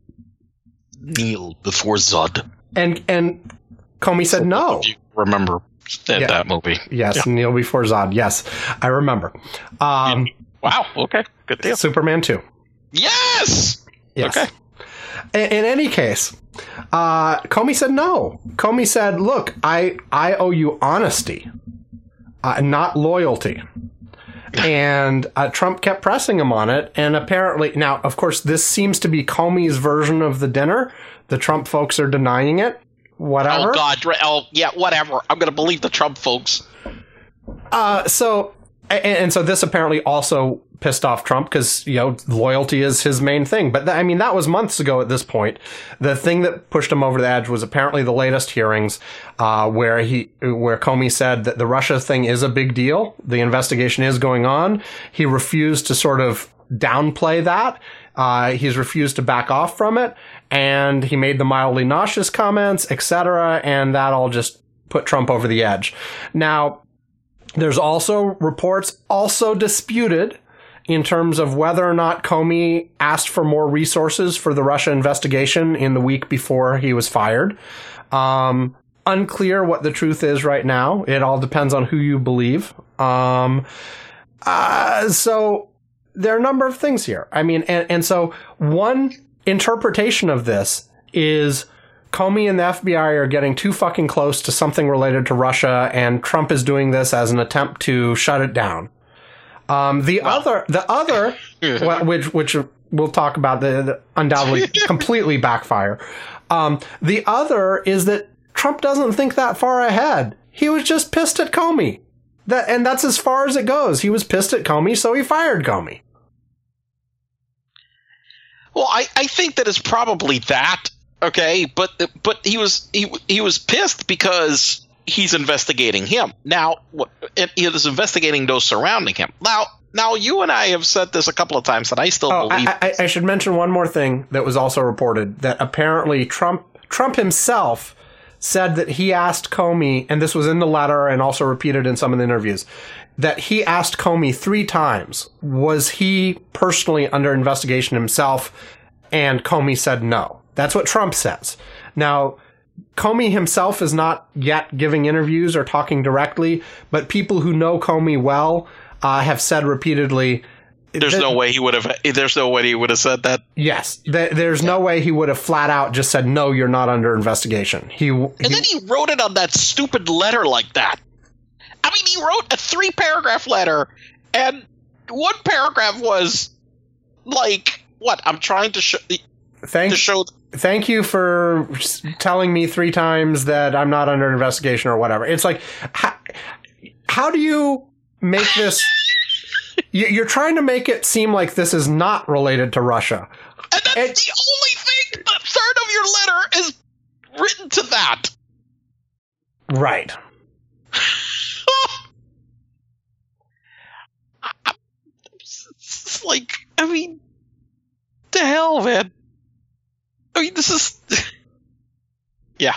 Kneel before Zod. And and Comey said no. If you remember that, Yeah. that movie. Yes, Yeah. kneel before Zod. Yes, I remember. Um, Wow, okay. Good deal. Superman two. Yes! Yes. Okay. In, in any case, uh, Comey said no. Comey said, look, I, I owe you honesty, uh, not loyalty. And uh, Trump kept pressing him on it. And apparently, now, of course, this seems to be Comey's version of the dinner. The Trump folks are denying it. Whatever. Oh, God. Oh, yeah, whatever. I'm going to believe the Trump folks. Uh, so, and, and so this apparently also pissed off Trump because, you know, loyalty is his main thing. But th- I mean, that was months ago at this point. The thing that pushed him over the edge was apparently the latest hearings, uh, where he, where Comey said that the Russia thing is a big deal. The investigation is going on. He refused to sort of downplay that. Uh, he's refused to back off from it. And he made the mildly nauseous comments, et cetera. And that all just put Trump over the edge. Now, there's also reports also disputed in terms of whether or not Comey asked for more resources for the Russia investigation in the week before he was fired. Um, unclear what the truth is right now. It all depends on who you believe. Um, uh, so there are a number of things here. I mean, and, and so one interpretation of this is Comey and the F B I are getting too fucking close to something related to Russia, and Trump is doing this as an attempt to shut it down. Um, the well. other, the other, which, which we'll talk about, the, the undoubtedly completely backfire. Um, the other is that Trump doesn't think that far ahead. He was just pissed at Comey. That, and that's as far as it goes. He was pissed at Comey, so he fired Comey. Well, I, I think that it's probably that, okay, but but he was he he was pissed because he's investigating him now, and he is investigating those surrounding him. Now, now you and I have said this a couple of times, and I still oh, believe. I, I, I should mention one more thing that was also reported, that apparently Trump Trump himself said that he asked Comey, and this was in the letter and also repeated in some of the interviews, that he asked Comey three times, was he personally under investigation himself? And Comey said no. That's what Trump says. Now, Comey himself is not yet giving interviews or talking directly, but people who know Comey well uh, have said repeatedly. There's that, no way he would have. There's no way he would have said that. Yes, th- there's yeah. no way he would have flat out just said no. You're not under investigation. He, he and then he wrote it on that stupid letter like that. I mean, he wrote a three paragraph letter, and one paragraph was like, "What? I'm trying to show." Thank, to show. Thank you for telling me three times that I'm not under investigation or whatever. It's like, how, how do you make this? You're trying to make it seem like this is not related to Russia. And that's and, the only thing, a third of your letter is written to that. Right. It's like, I mean, the hell, man. I mean, this is... yeah.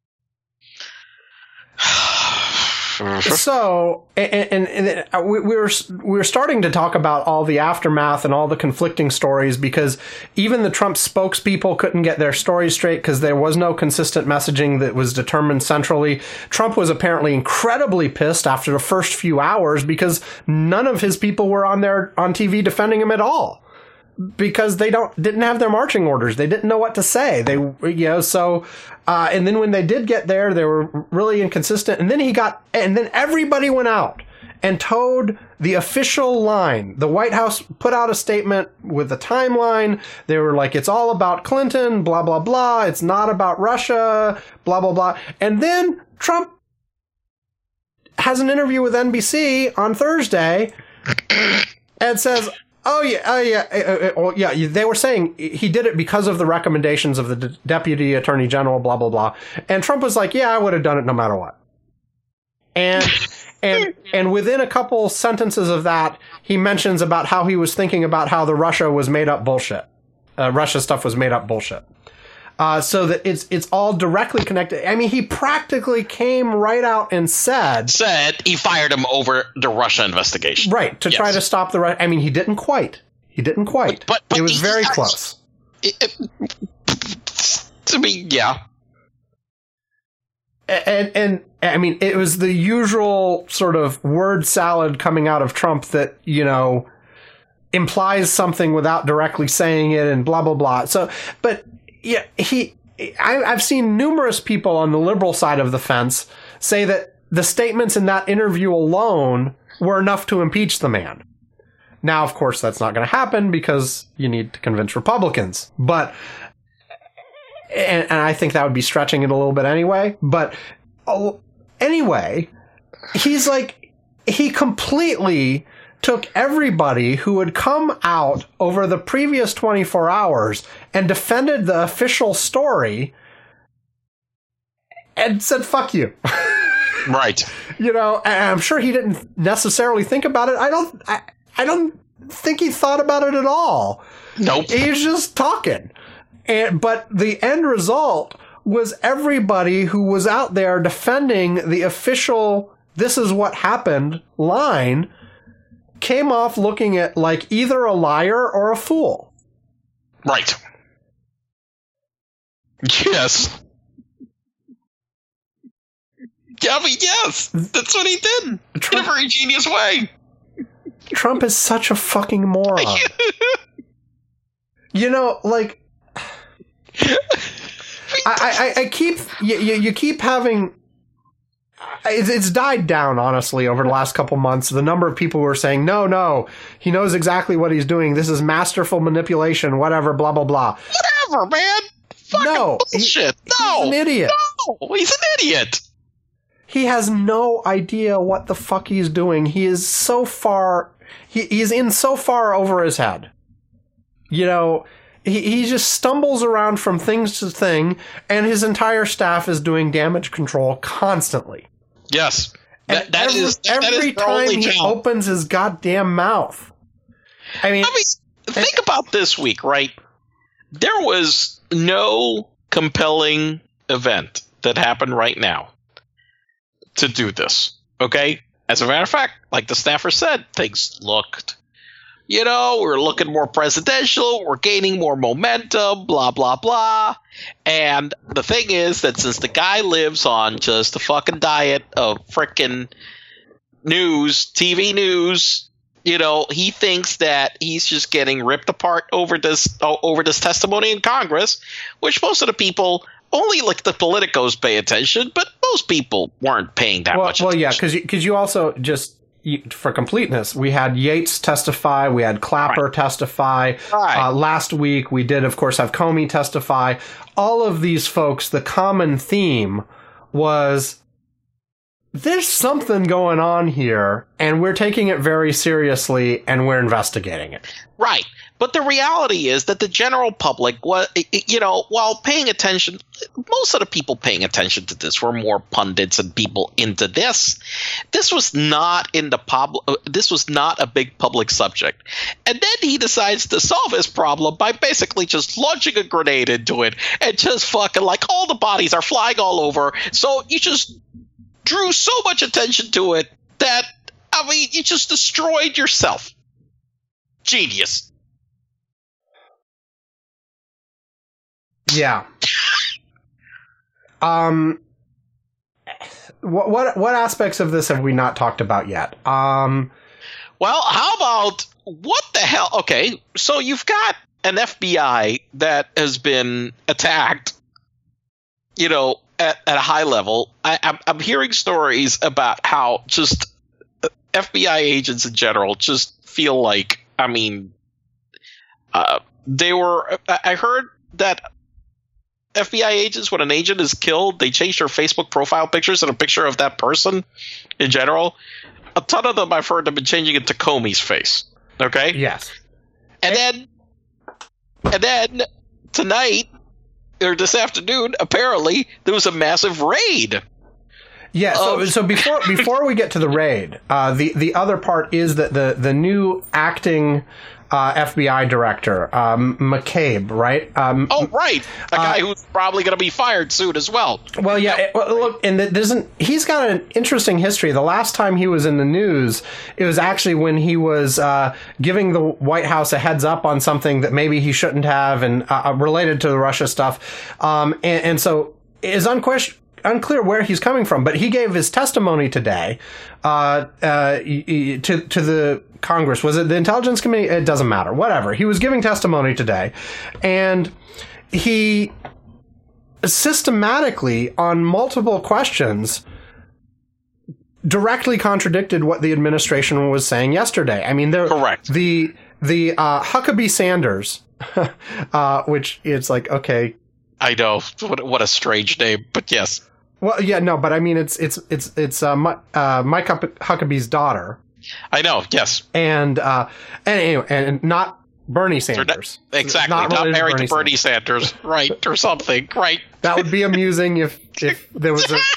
So, and, and, and we, we were we were starting to talk about all the aftermath and all the conflicting stories, because even the Trump spokespeople couldn't get their stories straight because there was no consistent messaging that was determined centrally. Trump was apparently incredibly pissed after the first few hours because none of his people were on there on T V defending him at all, because they don't didn't have their marching orders. They didn't know what to say. They, you know, so, uh, and then when they did get there, they were really inconsistent. And then he got, and then everybody went out and towed the official line. The White House put out a statement with the timeline. They were like, it's all about Clinton, blah, blah, blah. It's not about Russia, blah, blah, blah. And then Trump has an interview with N B C on Thursday and says, Oh, yeah, oh, yeah, uh, uh, yeah. They were saying he did it because of the recommendations of the D- Deputy Attorney General, blah, blah, blah. And Trump was like, yeah, I would have done it no matter what. And and and within a couple sentences of that, he mentions about how he was thinking about how the Russia was made up bullshit. Uh, Russia stuff was made up bullshit. Uh, so that it's it's all directly connected. I mean, he practically came right out and said... Said he fired him over the Russia investigation. Right, to yes. try to stop the... I mean, he didn't quite. He didn't quite. But, but, but it was very has, close. It, it, to me, yeah. And, and, I mean, it was the usual sort of word salad coming out of Trump that, you know, implies something without directly saying it and blah, blah, blah. So, but... Yeah, he. I, I've seen numerous people on the liberal side of the fence say that the statements in that interview alone were enough to impeach the man. Now, of course, that's not going to happen because you need to convince Republicans. But, and, and I think that would be stretching it a little bit anyway. But oh, anyway, he's like, he completely took everybody who had come out over the previous twenty-four hours and defended the official story and said, fuck you. Right. You know, and I'm sure he didn't necessarily think about it. I don't, I, I don't think he thought about it at all. Nope. He's just talking. And, but the end result was everybody who was out there defending the official, this is what happened line came off looking at like either a liar or a fool. Right. Yes. Yeah, I mean, yes. That's what he did. Trump, in a very genius way. Trump is such a fucking moron. You know, like, I, I, I keep, you, you keep having, it's died down, honestly, over the last couple months. The number of people who are saying, no, no, he knows exactly what he's doing. This is masterful manipulation, whatever, blah, blah, blah. Whatever, man. Fucking no, bullshit. He, no. He's an idiot. No, he's an idiot. He has no idea what the fuck he's doing. He is so far, he, he's in so far over his head. You know, he, he just stumbles around from thing to thing, and his entire staff is doing damage control constantly. Yes. And That, that every, is, that, every that is time he challenge. opens his goddamn mouth. I mean, I mean, think about this week, right? There was no compelling event that happened right now to do this, okay? As a matter of fact, like the staffer said, things looked, you know, we're looking more presidential, we're gaining more momentum, blah, blah, blah. And the thing is that since the guy lives on just a fucking diet of frickin' news, T V news, you know, he thinks that he's just getting ripped apart over this over this testimony in Congress, which most of the people, only like the politicos pay attention, but most people weren't paying that well, much well, attention. yeah, because you, 'cause you also just, you, for completeness, we had Yates testify, we had Clapper Right. testify. Right. Uh, last week, we did, of course, have Comey testify. All of these folks, the common theme was there's something going on here, and we're taking it very seriously, and we're investigating it. Right. But the reality is that the general public, was, you know, while paying attention, most of the people paying attention to this were more pundits and people into this. This was not in the pub. This was not a big public subject. And then he decides to solve his problem by basically just launching a grenade into it and just fucking like all the bodies are flying all over. So you just drew so much attention to it that, I mean, you just destroyed yourself. Genius. Yeah. Um. What what what aspects of this have we not talked about yet? Um. Well, how about what the hell? Okay, so you've got an F B I that has been attacked, you know, at, at a high level. I, I'm, I'm hearing stories about how just F B I agents in general just feel like, I mean, uh, they were. I heard that F B I agents, when an agent is killed, they change their Facebook profile pictures and a picture of that person in general. A ton of them I've heard have been changing it to Comey's face. Okay? Yes. And then and then tonight or this afternoon, apparently, there was a massive raid. Yeah, so Um, so before before we get to the raid, uh, the the other part is that the the new acting uh, F B I director, um, McCabe, right? Um, Oh, right. A guy Uh, who's probably going to be fired soon as well. Well, yeah. It, well, look, and it doesn't. He's got an interesting history. The last time he was in the news, it was actually when he was uh, giving the White House a heads up on something that maybe he shouldn't have, and uh, related to the Russia stuff. Um, and, and so it's unquestion- unclear where he's coming from. But he gave his testimony today uh, uh, to to the Congress. Was it the Intelligence Committee? It doesn't matter. Whatever. He was giving testimony today, and he systematically, on multiple questions, directly contradicted what the administration was saying yesterday. I mean, they're Correct. The the uh, Huckabee Sanders, uh, which it's like, okay, I know what what a strange name, but yes. Well, yeah, no, but I mean, it's it's it's it's uh, Mi- uh, Mike Huckabee's daughter. I know, yes, and uh, and anyway, and not Bernie Sanders. Not, exactly, not, not married to Bernie, to Bernie Sanders. Sanders, right, or something, right? That would be amusing if if there was a.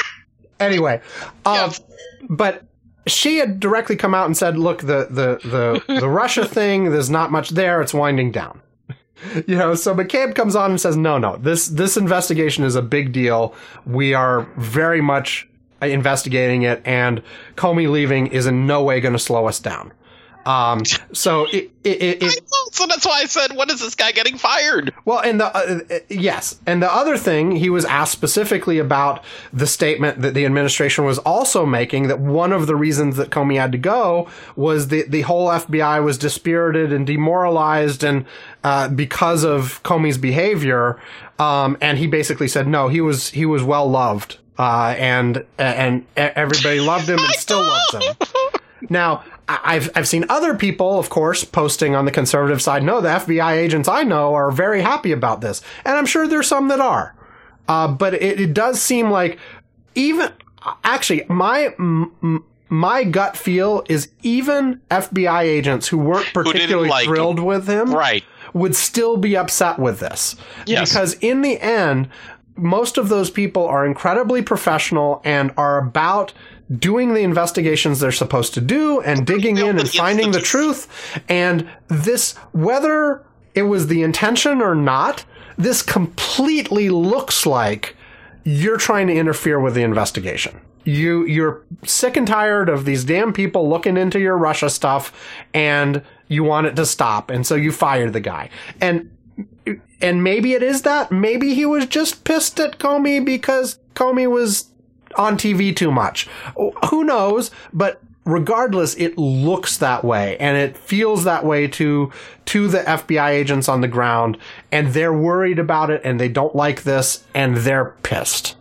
Anyway, um, yes. But she had directly come out and said, "Look, the the the the Russia thing. There's not much there. It's winding down." You know, so McCabe comes on and says, no, no, this this investigation is a big deal. We are very much investigating it, and Comey leaving is in no way going to slow us down. Um, so it, it, it, it so that's why I said, when is this guy getting fired? Well, and the uh, yes, and the other thing, he was asked specifically about the statement that the administration was also making, that one of the reasons that Comey had to go was the the whole F B I was dispirited and demoralized, and uh, because of Comey's behavior, um, and he basically said no, he was he was well loved, uh, and and everybody loved him and still loves him. Now, I've I've seen other people, of course, posting on the conservative side, no, the F B I agents I know are very happy about this. And I'm sure there's some that are. Uh, but it, it does seem like even, actually, my m- my gut feel is even F B I agents who weren't particularly who like thrilled him. with him right. would still be upset with this. Yes. Because in the end, most of those people are incredibly professional and are about doing the investigations they're supposed to do and digging in and finding the truth. And this, whether it was the intention or not, this completely looks like you're trying to interfere with the investigation. You, you're sick and tired of these damn people looking into your Russia stuff, and you want it to stop. And so you fire the guy. And and maybe it is that. Maybe he was just pissed at Comey because Comey was on T V too much. Who knows? But regardless, it looks that way, and it feels that way to to the F B I agents on the ground, and they're worried about it, and they don't like this, and they're pissed.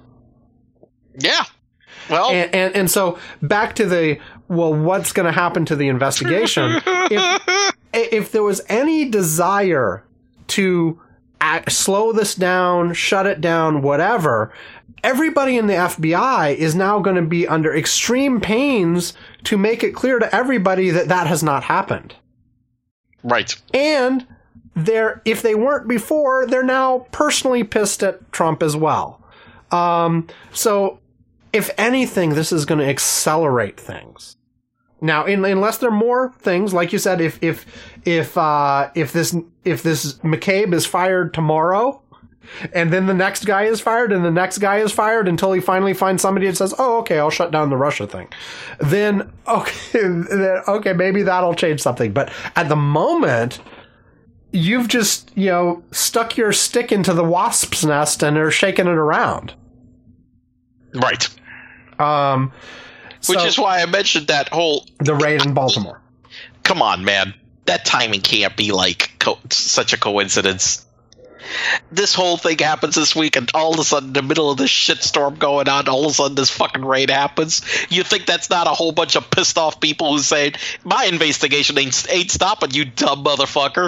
Yeah. Well, and and, and so back to the, well, what's going to happen to the investigation? if if there was any desire to act, slow this down, shut it down, whatever, everybody in the F B I is now going to be under extreme pains to make it clear to everybody that that has not happened. Right. And they're, if they weren't before, they're now personally pissed at Trump as well. Um, so if anything, this is going to accelerate things. Now, in, unless there are more things, like you said, if if if uh, if this if this McCabe is fired tomorrow, and then the next guy is fired, and the next guy is fired until he finally finds somebody that says, "Oh, okay, I'll shut down the Russia thing," then okay, then, okay, maybe that'll change something. But at the moment, you've just, you know, stuck your stick into the wasp's nest and are shaking it around. Right. Um. Which so, is why I mentioned that whole... The raid in Baltimore. Come on, man. That timing can't be, like, co- such a coincidence. This whole thing happens this week, and all of a sudden, in the middle of this shitstorm going on, all of a sudden this fucking raid happens. You think that's not a whole bunch of pissed off people who say, my investigation ain't, ain't stopping, you dumb motherfucker?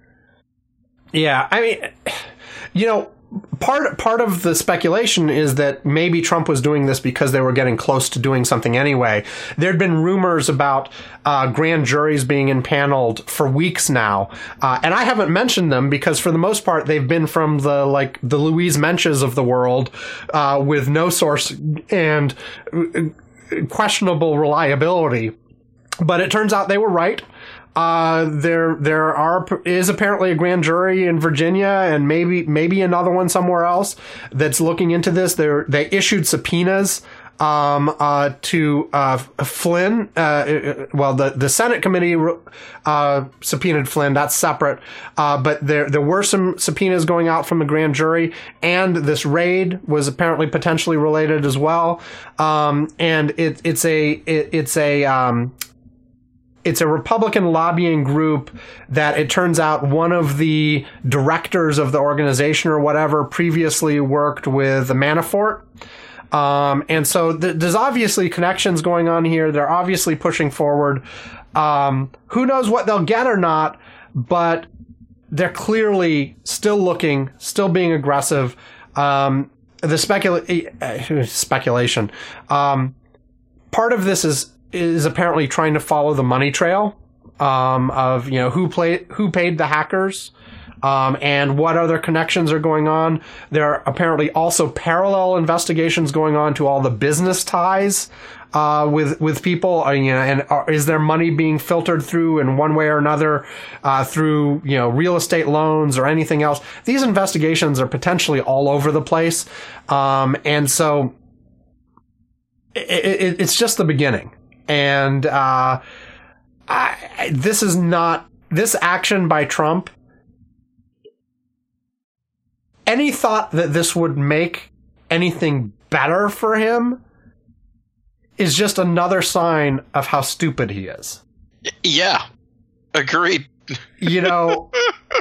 Yeah, I mean, you know... Part part of the speculation is that maybe Trump was doing this because they were getting close to doing something anyway. There'd been rumors about uh, grand juries being impaneled for weeks now, uh, and I haven't mentioned them because for the most part they've been from the like the Louise Menches of the world, uh, with no source and questionable reliability. But it turns out they were right. Uh, there, there are, is apparently a grand jury in Virginia and maybe, maybe another one somewhere else that's looking into this. They're, they issued subpoenas, um, uh, to, uh, Flynn, uh, well, the, the Senate committee, uh, subpoenaed Flynn. That's separate. Uh, but there, there were some subpoenas going out from the grand jury, and this raid was apparently potentially related as well. Um, and it, it's a, it, it's a, um, It's a Republican lobbying group that it turns out one of the directors of the organization or whatever previously worked with Manafort. Um, and so th- there's obviously connections going on here. They're obviously pushing forward. Um, who knows what they'll get or not, but they're clearly still looking, still being aggressive. Um, the specula- uh, speculation. Um, part of this is is apparently trying to follow the money trail um, of, you know, who played, who paid the hackers. Um, and what other connections are going on. There are apparently also parallel investigations going on to all the business ties uh, with with people. Uh, you know, and are, is there money being filtered through in one way or another uh, through, you know, real estate loans or anything else? These investigations are potentially all over the place, um, and so it, it, it's just the beginning. And uh, I, this is not this action by Trump. Any thought that this would make anything better for him is just another sign of how stupid he is. Yeah, agreed. You know,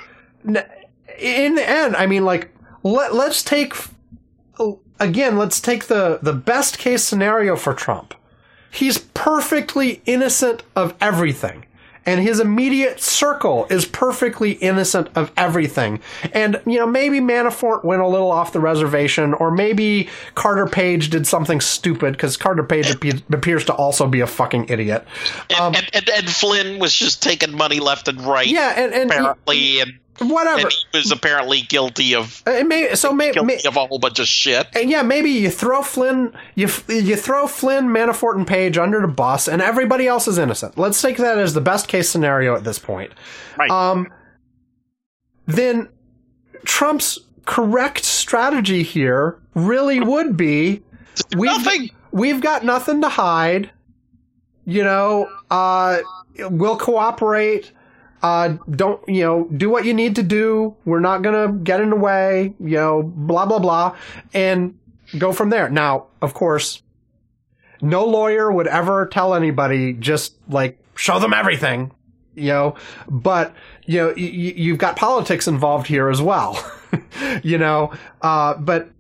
in the end, I mean, like, let, let's take, again, let's take the, the best case scenario for Trump. He's perfectly innocent of everything. And his immediate circle is perfectly innocent of everything. And, you know, maybe Manafort went a little off the reservation, or maybe Carter Page did something stupid, because Carter Page appears to also be a fucking idiot. And, Um, and, and, and Flynn was just taking money left and right. yeah, and, and apparently, and whatever. And he was apparently guilty of Uh, may, so may, guilty may, of a whole bunch of shit. and yeah, maybe you throw Flynn, you you throw Flynn, Manafort, and Page under the bus, and everybody else is innocent. Let's take that as the best case scenario at this point. Right. Um, then Trump's correct strategy here really would be we've, Nothing. we've got nothing to hide. You know, uh, we'll cooperate. Uh, don't, you know, do what you need to do. We're not gonna get in the way, you know, blah, blah, blah, and go from there. Now, of course, no lawyer would ever tell anybody just, like, show them everything, you know, but, you know, y- y- you've got politics involved here as well, you know, uh, but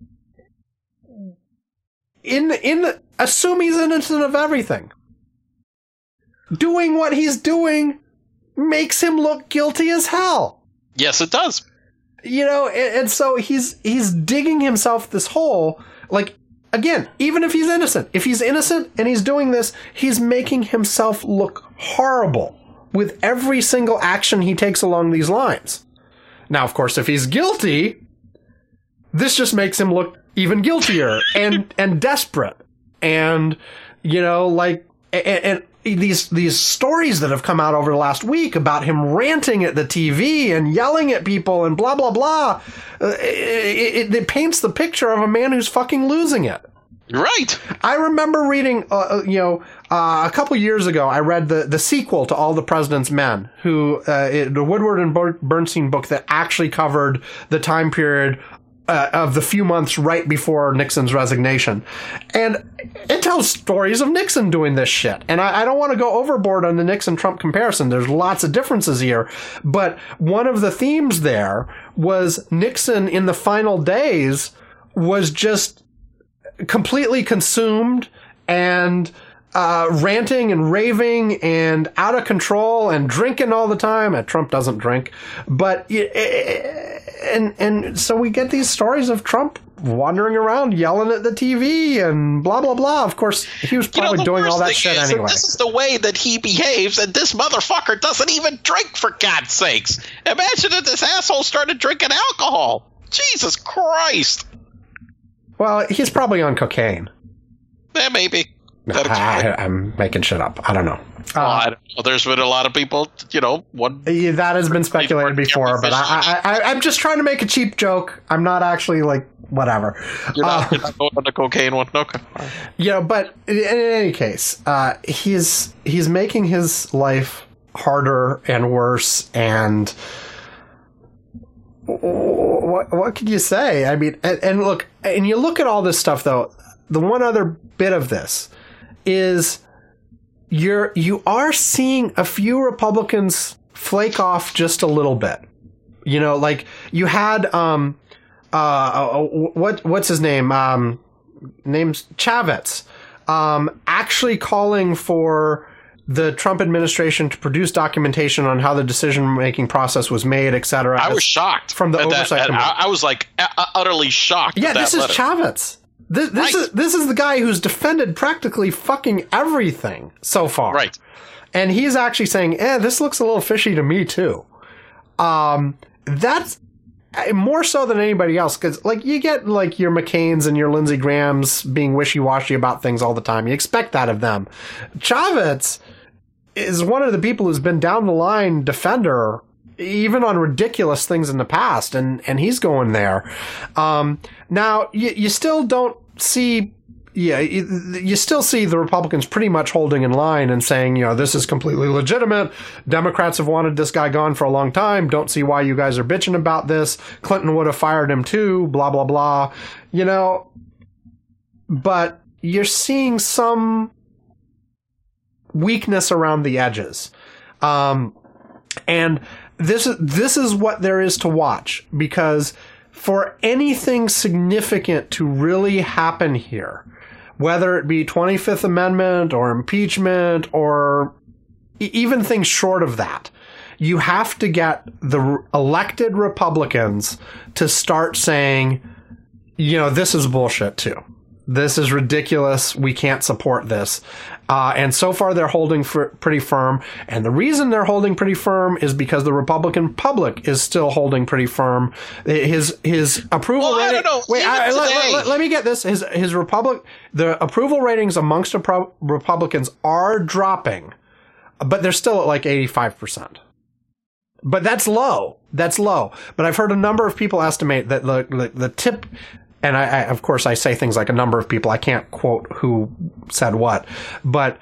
in, in, the, assume he's innocent of everything. Doing what he's doing makes him look guilty as hell. Yes, it does. You know, and, and so he's he's digging himself this hole. Like, again, even if he's innocent, if he's innocent and he's doing this, he's making himself look horrible with every single action he takes along these lines. Now, of course, if he's guilty, this just makes him look even guiltier and and desperate. And, you know, like, and, and these these stories that have come out over the last week about him ranting at the T V and yelling at people and blah, blah, blah, uh, it, it, it paints the picture of a man who's fucking losing it. Right. I remember reading, uh, you know, uh, a couple years ago, I read the, the sequel to All the President's Men, who uh, it, the Woodward and Bernstein book that actually covered the time period Uh, of the few months right before Nixon's resignation. And it tells stories of Nixon doing this shit. And I, I don't want to go overboard on the Nixon-Trump comparison. There's lots of differences here. But one of the themes there was Nixon in the final days was just completely consumed and uh, ranting and raving and out of control and drinking all the time. And Trump doesn't drink. But... It, And and so we get these stories of Trump wandering around yelling at the T V and blah, blah, blah. Of course, he was probably you know, doing all that shit is, anyway. This is the way that he behaves, and this motherfucker doesn't even drink, for God's sakes. Imagine if this asshole started drinking alcohol. Jesus Christ. Well, he's probably on cocaine. Yeah, maybe. No, I, I'm making shit up. I don't know. Well, Uh, I don't know. There's been a lot of people, you know, one. yeah, that has been speculated before, but I, I, I, I'm just trying to make a cheap joke. I'm not actually, like, whatever. You're not, Uh, you're not going on the cocaine one. Okay. You know, but in, in any case, uh, he's he's making his life harder and worse, and what what could you say? I mean, and, and look, and you look at all this stuff though. The one other bit of this is you're you are seeing a few Republicans flake off just a little bit. You know, like you had um uh what what's his name um named Chavez, um, actually calling for the Trump administration to produce documentation on how the decision-making process was made, et cetera. I was shocked from the at oversight that, committee. I, I was like uh, utterly shocked. Yeah, at that this is letter. Chavez. This, this Right. is this is the guy who's defended practically fucking everything so far. Right. And he's actually saying, eh, this looks a little fishy to me too. Um, that's more so than anybody else, because like you get like your McCains and your Lindsey Grahams being wishy-washy about things all the time. You expect that of them. Chavez is one of the people who's been down the line defender, even on ridiculous things in the past, and, and he's going there. Um, now, you, you still don't see, yeah, you, you still see the Republicans pretty much holding in line and saying, you know, this is completely legitimate. Democrats have wanted this guy gone for a long time. Don't see why you guys are bitching about this. Clinton would have fired him too, blah, blah, blah. You know, but you're seeing some weakness around the edges. Um, and this is, this is what there is to watch, because for anything significant to really happen here, whether it be twenty-fifth Amendment or impeachment or e- even things short of that, you have to get the re- elected Republicans to start saying, you know, this is bullshit too. This is ridiculous. We can't support this. Uh, and so far they're holding for pretty firm. And the reason they're holding pretty firm is because the Republican public is still holding pretty firm. His, his approval Well, I rating. don't know. Wait, Even I, let, today- let, let me get this. His, his Republic, the approval ratings amongst the pro- Republicans are dropping, but they're still at like eighty-five percent. But that's low. That's low. But I've heard a number of people estimate that the, the, the tip, and I, I, of course, I say things like a number of people. I can't quote who said what, but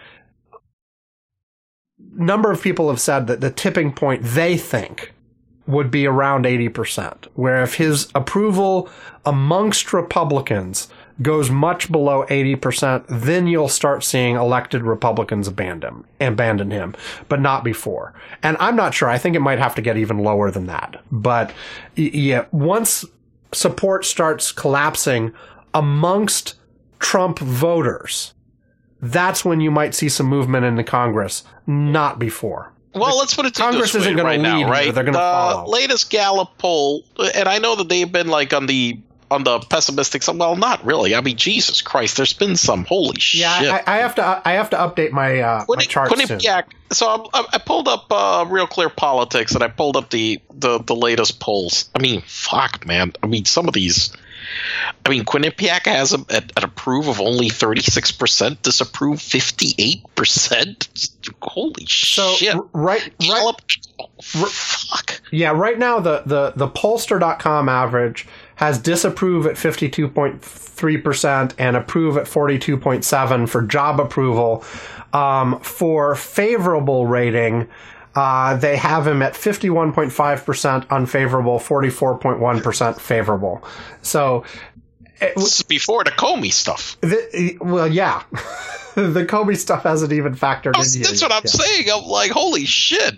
number of people have said that the tipping point they think would be around eighty percent, where if his approval amongst Republicans goes much below eighty percent, then you'll start seeing elected Republicans abandon, abandon him, but not before. And I'm not sure. I think it might have to get even lower than that. But yeah, once support starts collapsing amongst Trump voters, that's when you might see some movement in the Congress, not before. Well, The let's put it to Congress this way isn't gonna right lead now, here, right? they're gonna the follow. latest Gallup poll, and I know that they've been like on the on the pessimistic side. Well, not really. I mean, Jesus Christ, there's been some holy Yeah, shit. I, I have to. I have to update my uh, my Quinni- charts soon. Quinnipiac. So I, I pulled up uh, Real Clear Politics, and I pulled up the, the, the latest polls. I mean, fuck, man. I mean, some of these. I mean, Quinnipiac has a, at, at approve of only thirty-six percent, disapprove fifty-eight percent. Holy So shit! r- right, right, Gallup. Oh, fuck. yeah. Right now, the the the pollster dot com average has disapprove at fifty-two point three percent and approve at forty-two point seven for job approval. Um, for favorable rating, uh, they have him at fifty-one point five percent unfavorable, forty-four point one percent favorable. So, it, This is before the Comey stuff. the, well, yeah, the Comey stuff hasn't even factored That's, into that's it what I'm yet. saying. I'm like, holy shit.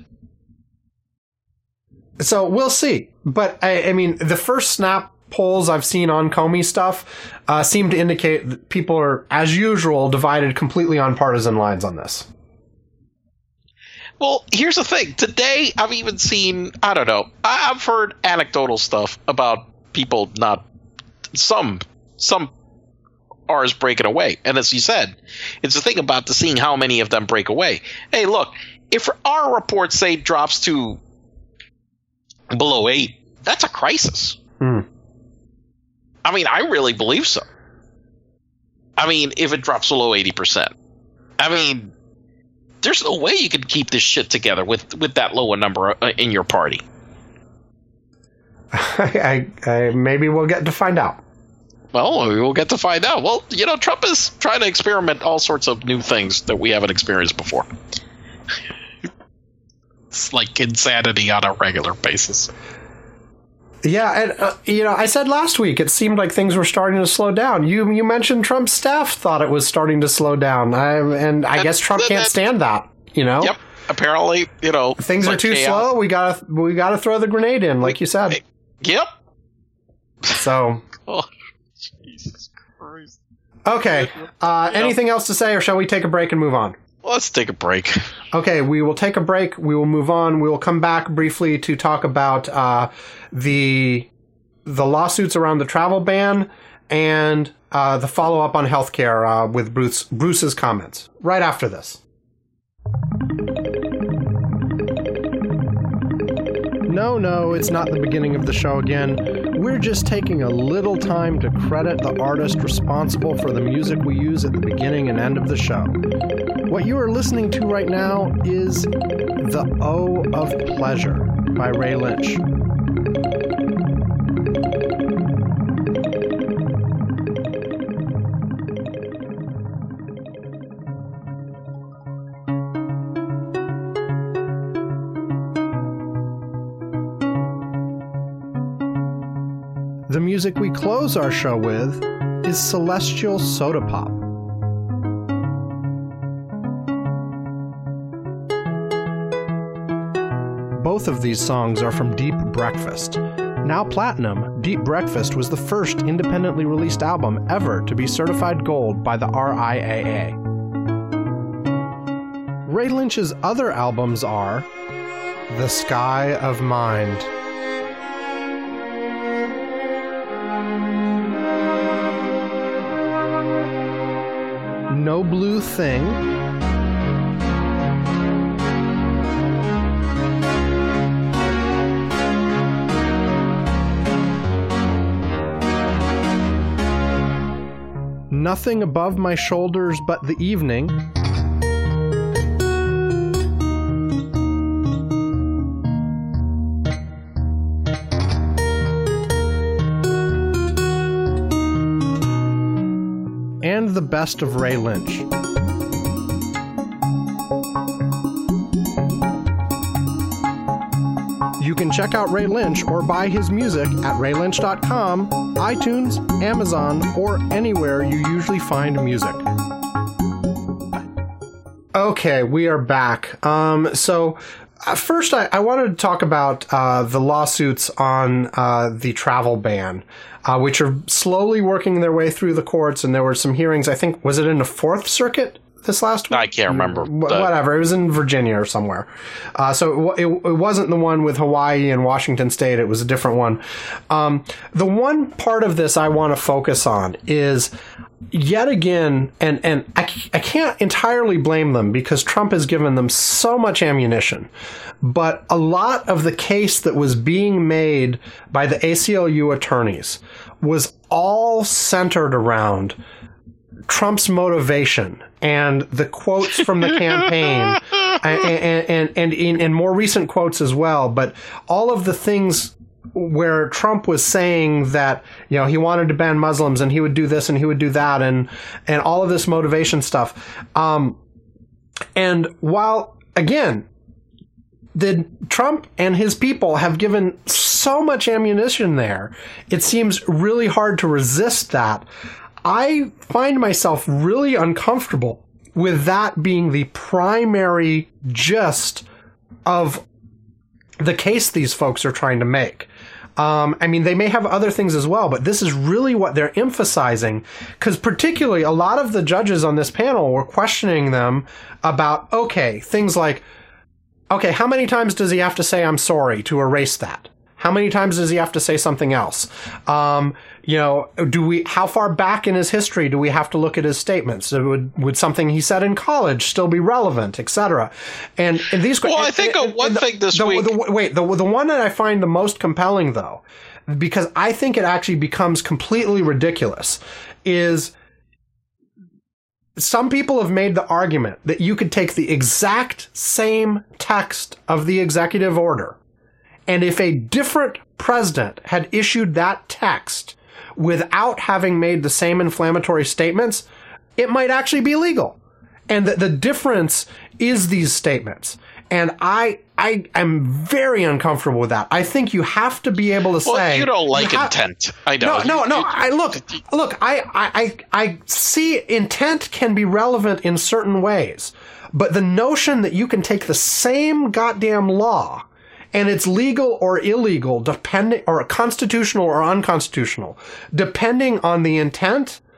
So we'll see. But I, I mean, the first snap polls I've seen on Comey stuff uh, seem to indicate that people are, as usual, divided completely on partisan lines on this. Well, here's the thing. Today, I've even seen, I don't know, I- I've heard anecdotal stuff about people not, some, some R's breaking away. And as you said, it's the thing about the seeing how many of them break away. Hey, look, if our reports say it drops to below eight, that's a crisis. Hmm. I mean, I really believe so. I mean, if it drops below eighty percent. I mean, there's no way you can keep this shit together with, with that low a number uh, in your party. I, I, I, maybe we'll get to find out. Well, we'll get to find out. Well, you know, Trump is trying to experiment all sorts of new things that we haven't experienced before. It's like insanity on a regular basis. Yeah, and uh, you know, I said last week it seemed like things were starting to slow down. You you mentioned Trump's staff thought it was starting to slow down, I, and I That- guess Trump that- can't that- stand that. You know, Yep. Apparently, you know, things it's are like too chaos. slow. We gotta we gotta throw the grenade in, like you said. Yep. So Oh, Jesus Christ. Okay. Uh, anything else to say, or shall we take a break and move on? Let's take a break. Okay, we will take a break. We will move on. We will come back briefly to talk about uh, the the lawsuits around the travel ban and uh, the follow-up on healthcare uh, with Bruce, Bruce's comments. Right after this. No, no, it's not the beginning of the show again. We're just taking a little time to credit the artist responsible for the music we use at the beginning and end of the show. What you are listening to right now is The O of Pleasure by Ray Lynch. The music we close our show with is Celestial Soda Pop. Both of these songs are from Deep Breakfast. Now platinum, Deep Breakfast was the first independently released album ever to be certified gold by the R I A A. Ray Lynch's other albums are The Sky of Mind, No Blue Thing, Nothing Above My Shoulders But the Evening, and The Best of Ray Lynch. You can check out Ray Lynch or buy his music at ray lynch dot com, iTunes, Amazon, or anywhere you usually find music. Okay, we are back. Um, so uh, first, I, I wanted to talk about uh, the lawsuits on uh, the travel ban, uh, which are slowly working their way through the courts. And there were some hearings. I think, was it in the Fourth Circuit this last week? I can't remember. W- whatever. It was in Virginia or somewhere. Uh, so it, it, it wasn't the one with Hawaii and Washington State. It was a different one. Um, the one part of this I want to focus on is yet again, and, and I, I can't entirely blame them because Trump has given them so much ammunition, but a lot of the case that was being made by the A C L U attorneys was all centered around Trump's motivation and the quotes from the campaign and, and, and, and, in, and more recent quotes as well. But all of the things where Trump was saying that, you know, he wanted to ban Muslims and he would do this and he would do that and, and all of this motivation stuff. Um, and while, again, the Trump and his people have given so much ammunition there, it seems really hard to resist that. I find myself really uncomfortable with that being the primary gist of the case these folks are trying to make. Um, I mean, they may have other things as well, but this is really what they're emphasizing, because particularly a lot of the judges on this panel were questioning them about, okay, things like, okay, how many times does he have to say I'm sorry to erase that? How many times does he have to say something else? Um, you know, do we, how far back in his history do we have to look at his statements? Would, would something he said in college still be relevant, et cetera? And, and these, well, I think and, one the, thing this the, week. The, the, wait, the, the one that I find the most compelling though, because I think it actually becomes completely ridiculous, is some people have made the argument that you could take the exact same text of the executive order, and if a different president had issued that text without having made the same inflammatory statements, it might actually be legal. And that the difference is these statements. And I I am very uncomfortable with that. I think you have to be able to say... Well, you don't like you ha- intent. I know. No, no, no. You, I look, look, I, I, I see intent can be relevant in certain ways. But the notion that you can take the same goddamn law and it's legal or illegal, depending, or constitutional or unconstitutional, depending on the intent,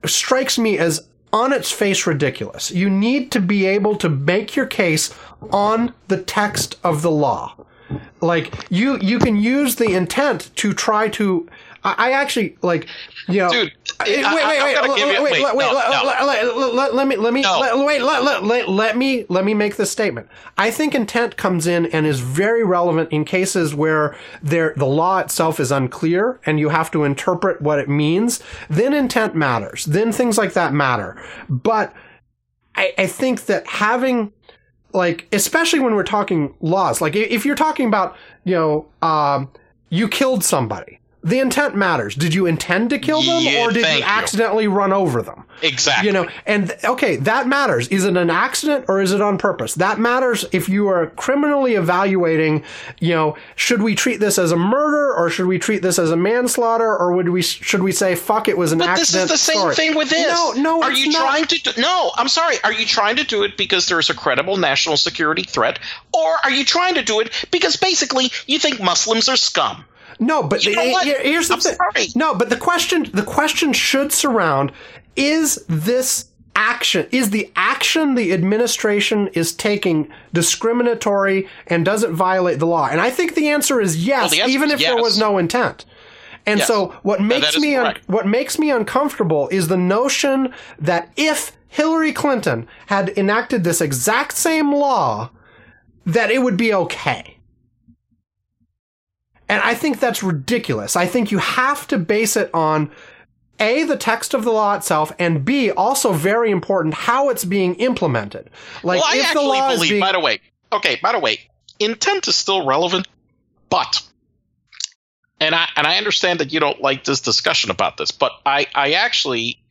strikes me as on its face ridiculous. You need to be able to make your case on the text of the law. Like, you, you can use the intent to try to, I, I actually, like, you know, dude, wait, I, wait, wait, wait, wait, wait, wait, wait, no, let, no. let, let, let, let me, let me, No. let, wait, let, let, let, let me, let me make this statement. I think intent comes in and is very relevant in cases where there, the law itself is unclear and you have to interpret what it means. Then intent matters. Then things like that matter. But I, I think that having, like, especially when we're talking laws, like if you're talking about, you know, um, you killed somebody, the intent matters. Did you intend to kill them, Yeah, or did you thank you. accidentally run over them? Exactly. You know, and th- okay, that matters. Is it an accident or is it on purpose? That matters if you are criminally evaluating, you know, should we treat this as a murder or should we treat this as a manslaughter, or would we, should we say, fuck, it was an But accident? this is the same Sorry. thing with this. No, no, Are it's you not. trying to do, no, I'm sorry. Are you trying to do it because there's a credible national security threat, or are you trying to do it because basically you think Muslims are scum? No, but You know the- what? here- here's the I'm thing. sorry. No, but the question, the question should surround, is this action, is the action the administration is taking discriminatory and does it violate the law? And I think the answer is yes, Well, the answer even is if there yes. was no intent. And Yes. so what makes that is me un- correct. what makes me uncomfortable is the notion that if Hillary Clinton had enacted this exact same law, that it would be okay. And I think that's ridiculous. I think you have to base it on A, the text of the law itself, and B, also very important, how it's being implemented. Like, Well, I if the actually law is believe, being, by the way, okay, by the way, intent is still relevant, but, and I and I understand that you don't like this discussion about this, but I, I actually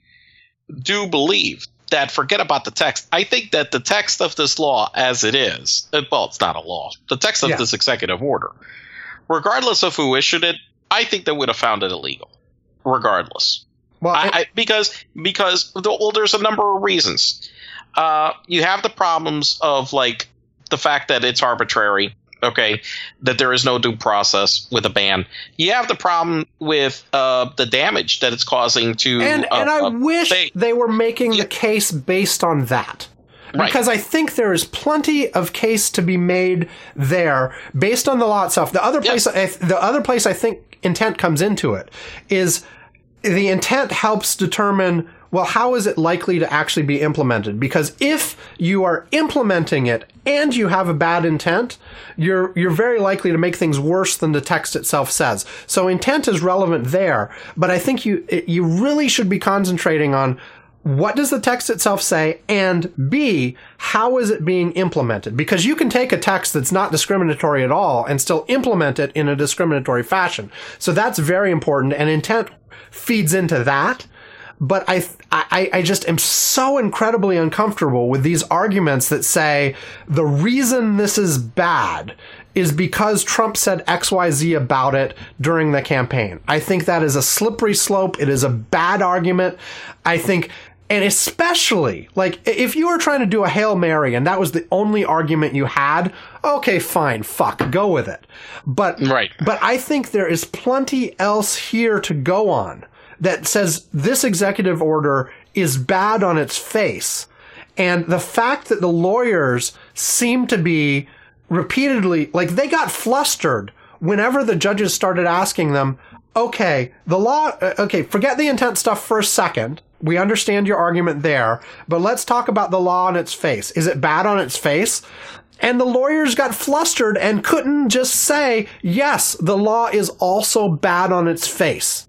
do believe that, forget about the text, I think that the text of this law as it is, uh, well, it's not a law, the text of Yeah. this executive order, regardless of who issued it, I think they would have found it illegal, regardless. well, I, it- I, because because well, there's a number of reasons. Uh, you have the problems of like the fact that it's arbitrary. Okay, that there is no due process with a ban. You have the problem with uh, the damage that it's causing to. and, uh, and I uh, wish they- they were making Yeah. the case based on that. Right. Because I think there is plenty of case to be made there based on the law itself. The other place, I, the other place I think intent comes into it is the intent helps determine, well, how is it likely to actually be implemented? Because if you are implementing it and you have a bad intent, you're you're very likely to make things worse than the text itself says. So intent is relevant there, but I think you you really should be concentrating on what does the text itself say, and B, how is it being implemented? Because you can take a text that's not discriminatory at all and still implement it in a discriminatory fashion. So that's very important, and intent feeds into that. But I, I, I just am so incredibly uncomfortable with these arguments that say the reason this is bad is because Trump said X Y Z about it during the campaign. I think that is a slippery slope. It is a bad argument. I think, and especially, like, if you were trying to do a Hail Mary and that was the only argument you had, okay, fine, fuck, go with it. But, Right. but I think there is plenty else here to go on that says this executive order is bad on its face. And the fact that the lawyers seem to be repeatedly, like, they got flustered whenever the judges started asking them, okay, the law, uh, okay, forget the intent stuff for a second. We understand your argument there, but let's talk about the law on its face. Is it bad on its face? And the lawyers got flustered and couldn't just say, yes, the law is also bad on its face.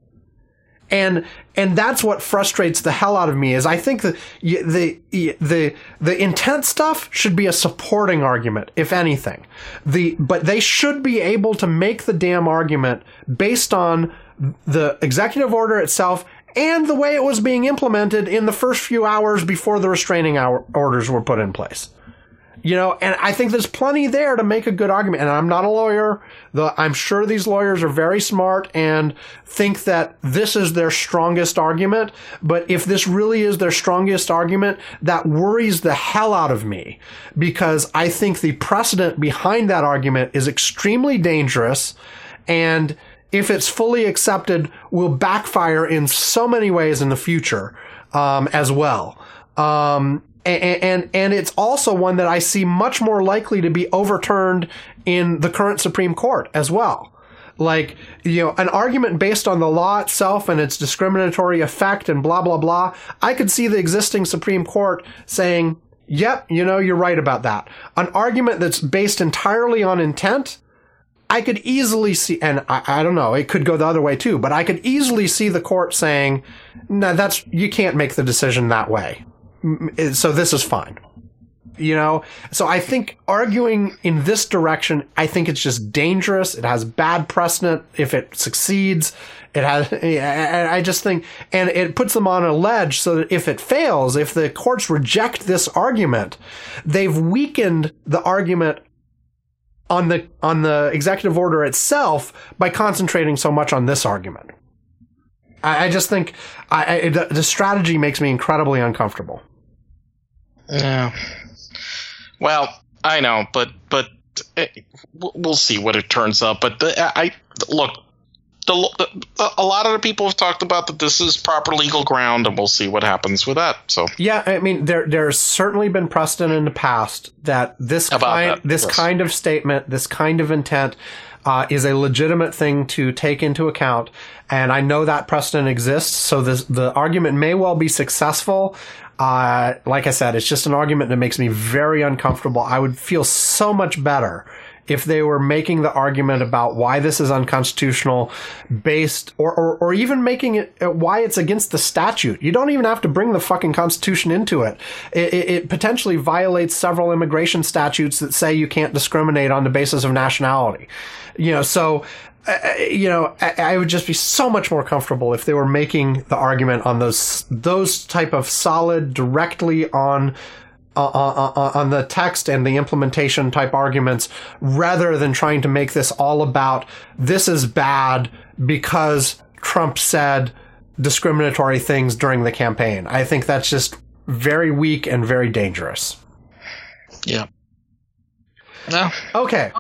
And and that's what frustrates the hell out of me is I think that the the the intent stuff should be a supporting argument, if anything. The but they should be able to make the damn argument based on the executive order itself and the way it was being implemented in the first few hours before the restraining hour orders were put in place. You know, and I think there's plenty there to make a good argument. And I'm not a lawyer. The, I'm sure these lawyers are very smart and think that this is their strongest argument. But if this really is their strongest argument, that worries the hell out of me, because I think the precedent behind that argument is extremely dangerous. And if it's fully accepted, will backfire in so many ways in the future um, as well. Um, and, and and it's also one that I see much more likely to be overturned in the current Supreme Court as well. Like, you know, an argument based on the law itself and its discriminatory effect and blah, blah, blah. I could see the existing Supreme Court saying, yep, you know, you're right about that. An argument that's based entirely on intent, I could easily see, and I, I don't know, it could go the other way too, but I could easily see the court saying, no, that's, you can't make the decision that way. So this is fine. You know, so I think arguing in this direction, I think it's just dangerous. It has bad precedent. If it succeeds, it has, I just think, and it puts them on a ledge so that if it fails, if the courts reject this argument, they've weakened the argument on the, on the executive order itself by concentrating so much on this argument. I, I just think I, I, the, the strategy makes me incredibly uncomfortable. Yeah. Well, I know, but but it, we'll see what it turns out. But the, I look, the, the, a lot of the people have talked about that this is proper legal ground, and we'll see what happens with that. So yeah, I mean, there there's certainly been precedent in the past that this about kind that, this yes. kind of statement, this kind of intent, uh, is a legitimate thing to take into account. And I know that precedent exists, so this, the argument may well be successful. Uh, like I said, it's just an argument that makes me very uncomfortable. I would feel so much better if they were making the argument about why this is unconstitutional based, or, or, or even making it why it's against the statute. You don't even have to bring the fucking Constitution into it. It, it, it potentially violates several immigration statutes that say you can't discriminate on the basis of nationality. You know, so, Uh, you know, I, I would just be so much more comfortable if they were making the argument on those those type of solid, directly on uh, uh, on the text and the implementation type arguments, rather than trying to make this all about this is bad because Trump said discriminatory things during the campaign. I think that's just very weak and very dangerous. Yeah. No. Okay.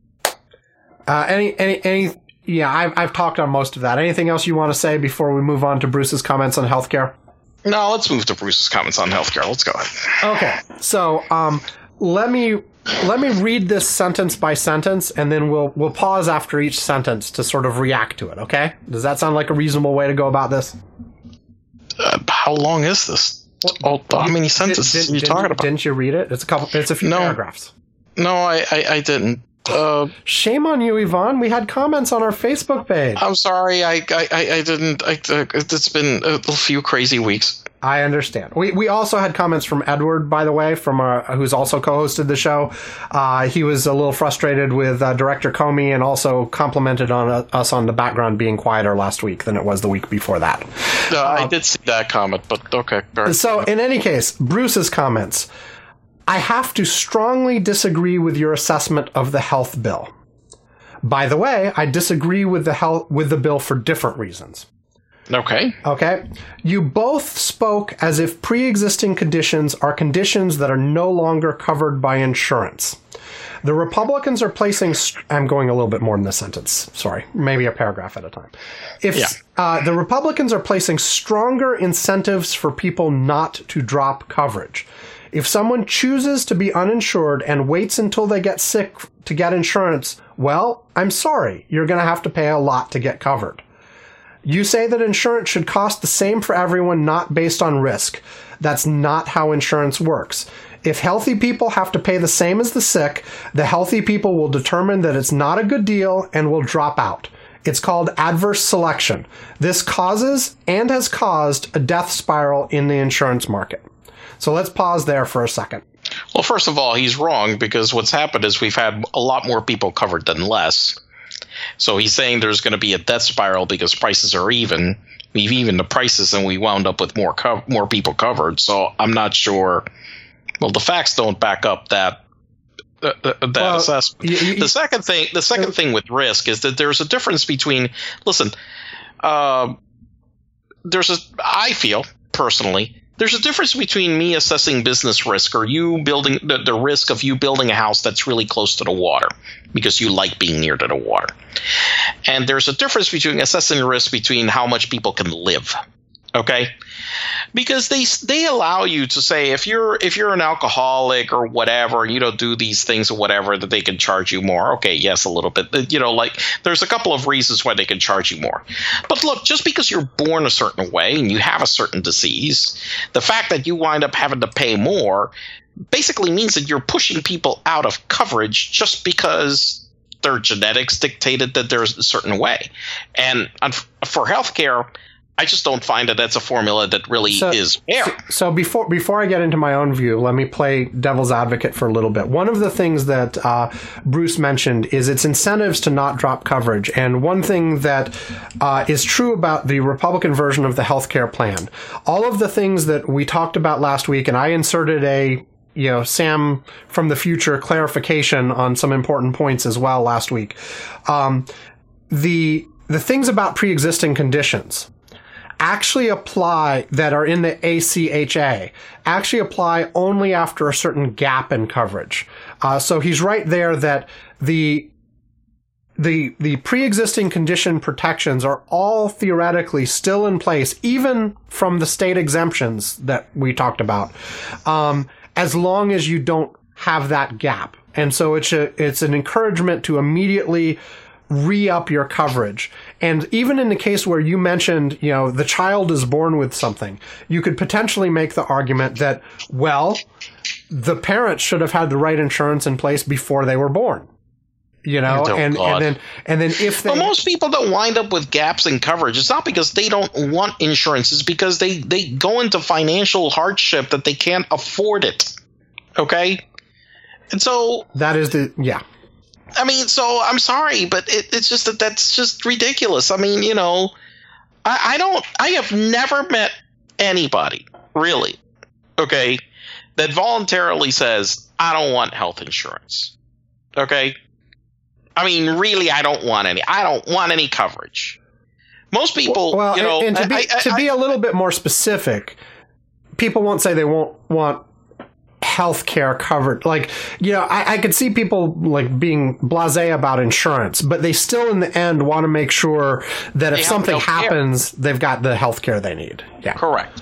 Uh, any, any, any, yeah, I've, I've talked on most of that. Anything else you want to say before we move on to Bruce's comments on healthcare? No, let's move to Bruce's comments on healthcare. Let's go. Okay. So, um, let me, let me read this sentence by sentence, and then we'll, we'll pause after each sentence to sort of react to it. Okay? Does that sound like a reasonable way to go about this? Uh, how long is this? Oh, how many sentences did, did, are you did, talking about? Didn't you read it? It's a couple, it's a few No. paragraphs. No, I, I, I didn't. Uh, Shame on you, Yvonne. We had comments on our Facebook page. I'm sorry, I I, I didn't. I, uh, it's been a few crazy weeks. I understand. We we also had comments from Edward, by the way, from our, who's also co-hosted the show. Uh, he was a little frustrated with uh, Director Comey, and also complimented on uh, us on the background being quieter last week than it was the week before that. Uh, um, I did see that comment, but okay. Right. So, in any case, Bruce's comments. I have to strongly disagree with your assessment of the health bill. By the way, I disagree with the health, with the bill for different reasons. Okay. Okay. You both spoke as if pre-existing conditions are conditions that are no longer covered by insurance. The Republicans are placing, st- I'm going a little bit more in this sentence. Sorry. Maybe a paragraph at a time. If Yeah. uh, the Republicans are placing stronger incentives for people not to drop coverage. If someone chooses to be uninsured and waits until they get sick to get insurance, well, I'm sorry, you're going to have to pay a lot to get covered. You say that insurance should cost the same for everyone, not based on risk. That's not how insurance works. If healthy people have to pay the same as the sick, the healthy people will determine that it's not a good deal and will drop out. It's called adverse selection. This causes and has caused a death spiral in the insurance market. So let's pause there for a second. Well, first of all, he's wrong, because what's happened is we've had a lot more people covered than less. So he's saying there's going to be a death spiral because prices are even. We've evened the prices and we wound up with more co- more people covered. So I'm not sure. Well, the facts don't back up that uh, that well, assessment. Y- y- the second thing, the second uh, thing with risk is that there's a difference between. Listen, uh, there's a. I feel personally there's a difference between me assessing business risk or you building the, the risk of you building a house that's really close to the water because you like being near to the water. And there's a difference between assessing risk between how much people can live. Okay? Because they they allow you to say if you're if you're an alcoholic or whatever, you don't do these things or whatever, that they can charge you more. Okay, yes, a little bit. You know, like there's a couple of reasons why they can charge you more. But look, just because you're born a certain way and you have a certain disease, the fact that you wind up having to pay more basically means that you're pushing people out of coverage just because their genetics dictated that there's a certain way. And for healthcare, I just don't find that that's a formula that really so, is fair. So, so before before I get into my own view, let me play devil's advocate for a little bit. One of the things that uh, Bruce mentioned is its incentives to not drop coverage. And one thing that uh, is true about the Republican version of the healthcare plan, all of the things that we talked about last week, and I inserted a you know, Sam from the future clarification on some important points as well last week. Um, the the things about pre-existing conditions actually apply that are in the A C H A actually apply only after a certain gap in coverage. Uh, so he's right there that the the the pre-existing condition protections are all theoretically still in place, even from the state exemptions that we talked about, um, as long as you don't have that gap. And so it's a it's an encouragement to immediately re-up your coverage. And even in the case where you mentioned, you know, the child is born with something, you could potentially make the argument that, well, the parents should have had the right insurance in place before they were born. You know, oh, and, and then and then if they, but most people don't wind up with gaps in coverage. It's not because they don't want insurance. It's because they, they go into financial hardship that they can't afford it. Okay? And so that is the yeah. I mean, so I'm sorry, but it, it's just that that's just ridiculous. I mean, you know, I, I don't, I have never met anybody, really, okay, that voluntarily says, I don't want health insurance. Okay? I mean, really, I don't want any. I don't want any coverage. Most people, well, you know, and, and to be I, I, to be I, a little bit more specific, people won't say they won't want healthcare covered. Like, you know, I, I could see people like being blasé about insurance, but they still in the end want to make sure that if something happens, they've got the healthcare they need. Yeah. Correct.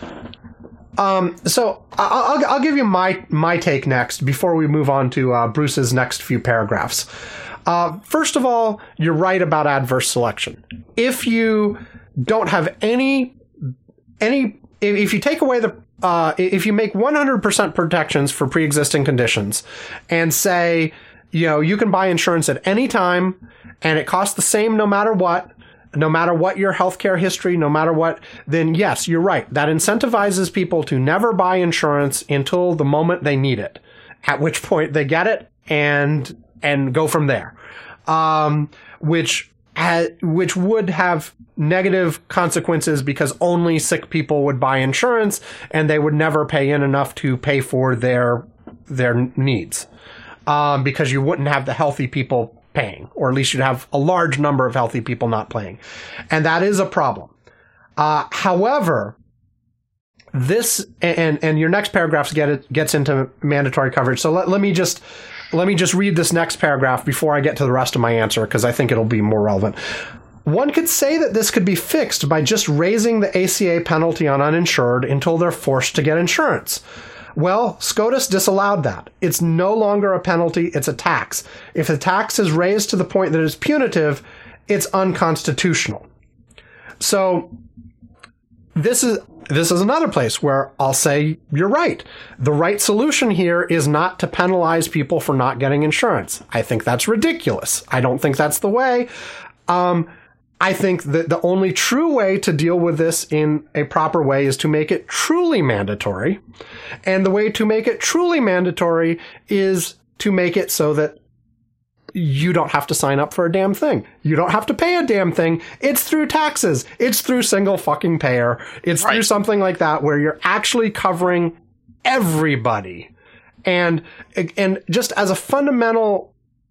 Um, so I'll, I'll give you my, my take next before we move on to uh, Bruce's next few paragraphs. Uh, first of all, you're right about adverse selection. If you don't have any, any, if you take away the Uh, if you make one hundred percent protections for pre-existing conditions and say, you know, you can buy insurance at any time and it costs the same no matter what, no matter what your healthcare history, no matter what, then yes, you're right. That incentivizes people to never buy insurance until the moment they need it, at which point they get it and, and go from there. Um, which, ha- which would have negative consequences because only sick people would buy insurance and they would never pay in enough to pay for their their needs, um, because you wouldn't have the healthy people paying, or at least you'd have a large number of healthy people not paying, and that is a problem. Uh, however, this and and your next paragraph get it, gets into mandatory coverage. So let let me just let me just read this next paragraph before I get to the rest of my answer, because I think it'll be more relevant. One could say that this could be fixed by just raising the A C A penalty on uninsured until they're forced to get insurance. Well, SCOTUS disallowed that. It's no longer a penalty, it's a tax. If the tax is raised to the point that it's punitive, it's unconstitutional. So this is this is another place where I'll say you're right. The right solution here is not to penalize people for not getting insurance. I think that's ridiculous. I don't think that's the way. Um, I think that the only true way to deal with this in a proper way is to make it truly mandatory. And the way to make it truly mandatory is to make it so that you don't have to sign up for a damn thing. You don't have to pay a damn thing. It's through taxes. It's through single fucking payer. It's right. through something like that where you're actually covering everybody. And, and just as a fundamental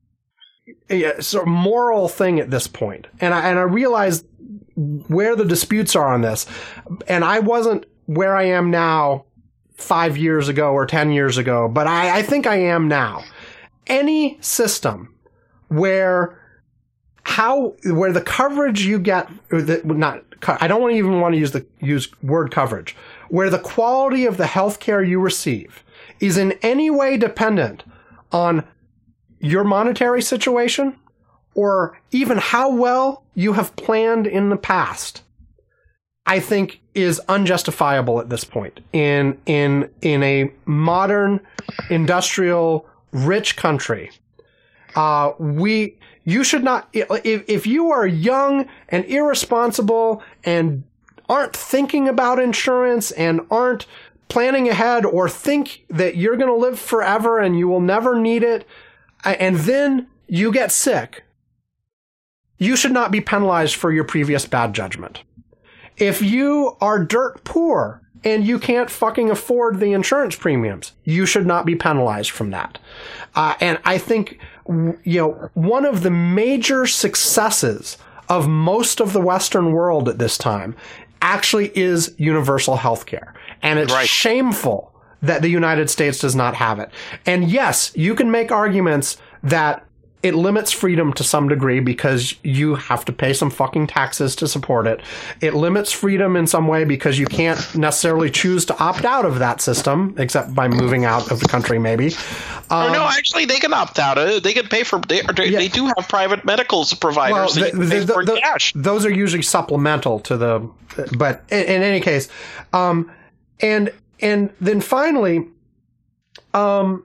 a sort of moral thing at this point. And I, and I realized where the disputes are on this. And I wasn't where I am now five years ago or ten years ago, but I, I think I am now. Any system where how where the coverage you get, or the, not I don't even want to use the use word coverage, where the quality of the healthcare you receive is in any way dependent on your monetary situation or even how well you have planned in the past, I think is unjustifiable at this point in in in a modern, industrial, rich country. Uh, we you should not if if you are young and irresponsible and aren't thinking about insurance and aren't planning ahead or think that you're going to live forever and you will never need it, and then you get sick, you should not be penalized for your previous bad judgment. If you are dirt poor and you can't fucking afford the insurance premiums, you should not be penalized from that. Uh, and I think, you know, one of the major successes of most of the Western world at this time actually is universal health care. And it's right. shameful that the United States does not have it. And yes, you can make arguments that it limits freedom to some degree because you have to pay some fucking taxes to support it. It limits freedom in some way because you can't necessarily choose to opt out of that system, except by moving out of the country, maybe. Um, or no, actually, they can opt out. They can pay for. They, they, yeah. they do have private medical providers well, that the, you can pay the, for the, cash. Those are usually supplemental to the. But in, in any case, um, and and then finally, um.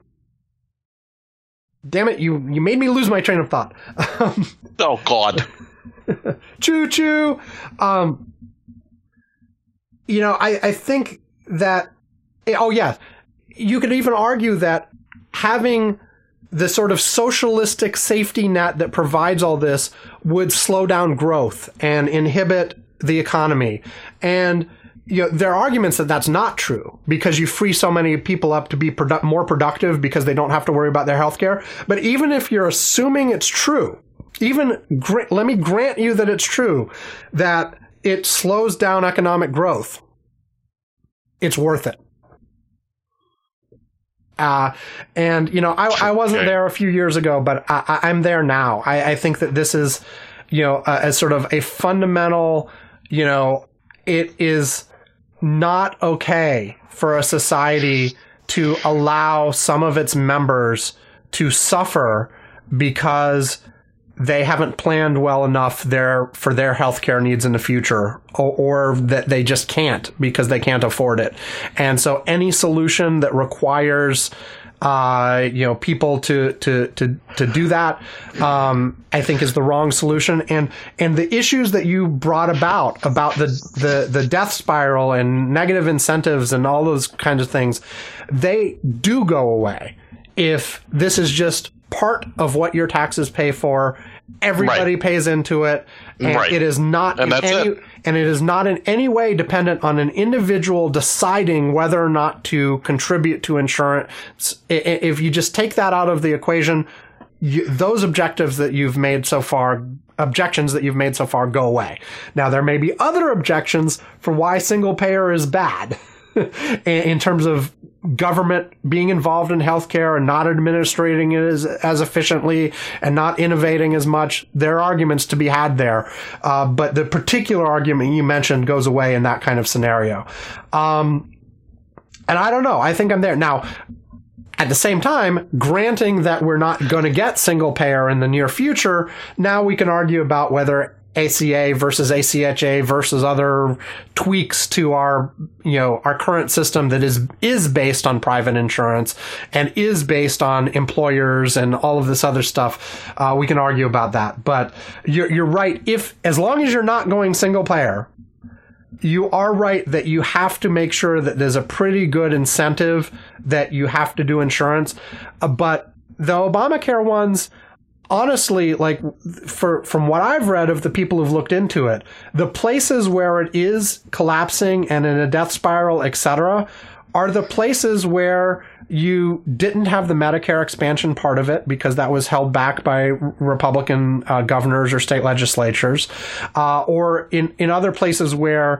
Damn it, you, you made me lose my train of thought. Oh, God. Choo-choo. Um, you know, I, I think that... Oh, yeah. You could even argue that having the sort of socialistic safety net that provides all this would slow down growth and inhibit the economy. And... You know, there are arguments that that's not true because you free so many people up to be produ- more productive because they don't have to worry about their health care. But even if you're assuming it's true, even gra- let me grant you that it's true, that it slows down economic growth, it's worth it. Uh, and, you know, I, I wasn't there a few years ago, but I, I'm there now. I, I think that this is, you know, a, a sort of a fundamental, you know, it is not okay for a society to allow some of its members to suffer because they haven't planned well enough their for their healthcare needs in the future, or, or that they just can't because they can't afford it. And so any solution that requires Uh, you know, people to, to, to, to do that, um, I think is the wrong solution. And, and the issues that you brought about, about the, the, the death spiral and negative incentives and all those kinds of things, they do go away if this is just part of what your taxes pay for. Everybody right. pays into it, and right. it is not and in that's any, it. and it is not in any way dependent on an individual deciding whether or not to contribute to insurance. If you just take that out of the equation, you, those objectives that you've made so far, objections that you've made so far, go away. Now, there may be other objections for why single payer is bad in terms of government being involved in healthcare and not administrating it as, as efficiently and not innovating as much. There are arguments to be had there. Uh, but the particular argument you mentioned goes away in that kind of scenario. Um, and I don't know. I think I'm there. Now, at the same time, granting that we're not going to get single payer in the near future, now we can argue about whether A C A versus A C H A versus other tweaks to our, you know, our current system that is, is based on private insurance and is based on employers and all of this other stuff. Uh, we can argue about that, but you're, you're right. If, as long as you're not going single payer, you are right that you have to make sure that there's a pretty good incentive that you have to do insurance. Uh, but the Obamacare ones, honestly, like for from what I've read of the people who've looked into it, the places where it is collapsing and in a death spiral, et cetera, are the places where you didn't have the Medicare expansion part of it because that was held back by Republican uh, governors or state legislatures, uh, or in, in other places where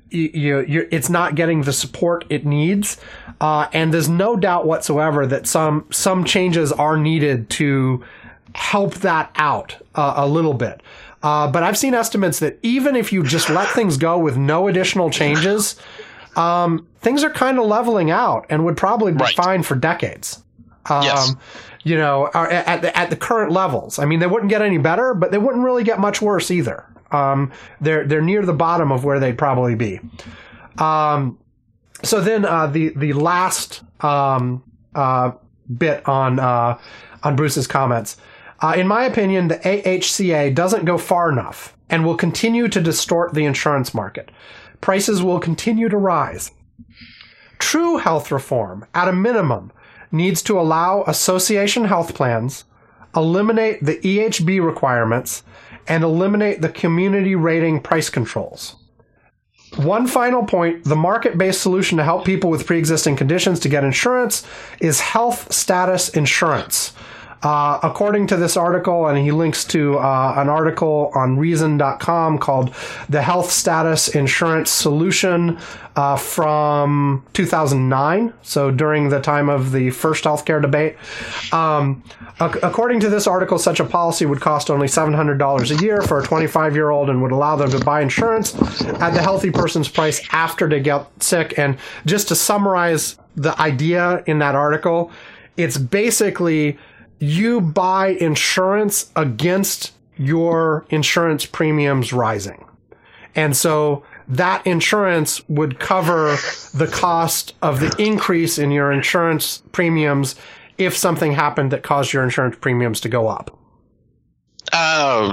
you, you you're, it's not getting the support it needs, uh, and there's no doubt whatsoever that some some changes are needed to help that out uh, a little bit. Uh, but I've seen estimates that even if you just let things go with no additional changes, um, things are kind of leveling out and would probably be right. fine for decades. Um, yes. You know, at the, at the current levels. I mean, they wouldn't get any better, but they wouldn't really get much worse either. Um, they're they're near the bottom of where they'd probably be. Um, so then uh, the the last um, uh, bit on uh, on Bruce's comments. Uh, in my opinion, the A H C A doesn't go far enough and will continue to distort the insurance market. Prices will continue to rise. True health reform, at a minimum, needs to allow association health plans, eliminate the E H B requirements, and eliminate the community rating price controls. One final point, the market-based solution to help people with pre-existing conditions to get insurance is health status insurance. Uh, according to this article, and he links to uh, an article on reason dot com called The Health Status Insurance Solution uh, from two thousand nine, so during the time of the first healthcare debate. Um, ac- according to this article, such a policy would cost only seven hundred dollars a year for a twenty-five-year-old and would allow them to buy insurance at the healthy person's price after they get sick. And just to summarize the idea in that article, it's basically you buy insurance against your insurance premiums rising. And so that insurance would cover the cost of the increase in your insurance premiums if something happened that caused your insurance premiums to go up. Oh.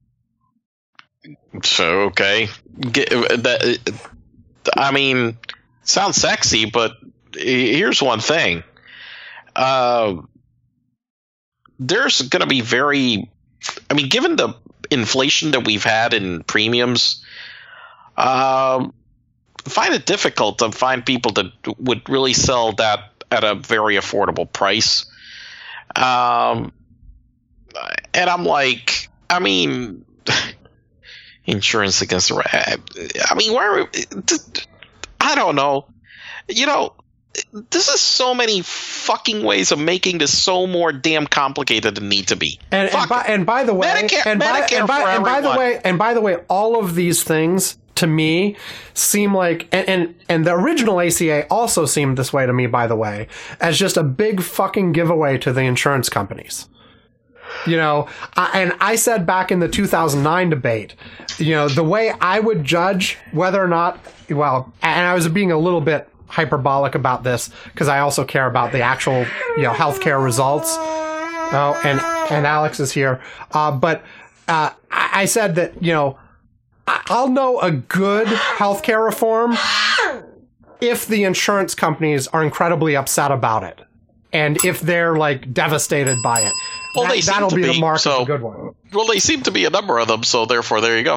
So, okay. Get, that, I mean, sounds sexy, but here's one thing. Uh, There's going to be very, I mean, given the inflation that we've had in premiums, um, I find it difficult to find people that would really sell that at a very affordable price. Um, and I'm like, I mean, insurance against the, I mean, where, I don't know, you know. This is so many fucking ways of making this so more damn complicated than need to be. And, and, by, and by the way, Medicare, and, by, Medicare and, by, for and by the everyone. way, and by the way, all of these things to me seem like, and, and and the original A C A also seemed this way to me, by the way, as just a big fucking giveaway to the insurance companies. You know, I, and I said back in the two thousand nine debate, you know, the way I would judge whether or not, well, and I was being a little bit hyperbolic about this because I also care about the actual, you know, healthcare results. Oh, and and Alex is here. Uh, but uh, I, I said that, you know, I'll know a good healthcare reform if the insurance companies are incredibly upset about it, and if they're like devastated by it. Well, that, they seem that'll to be, be the mark so, of a good one. Well, they seem to be a number of them, so therefore, there you go.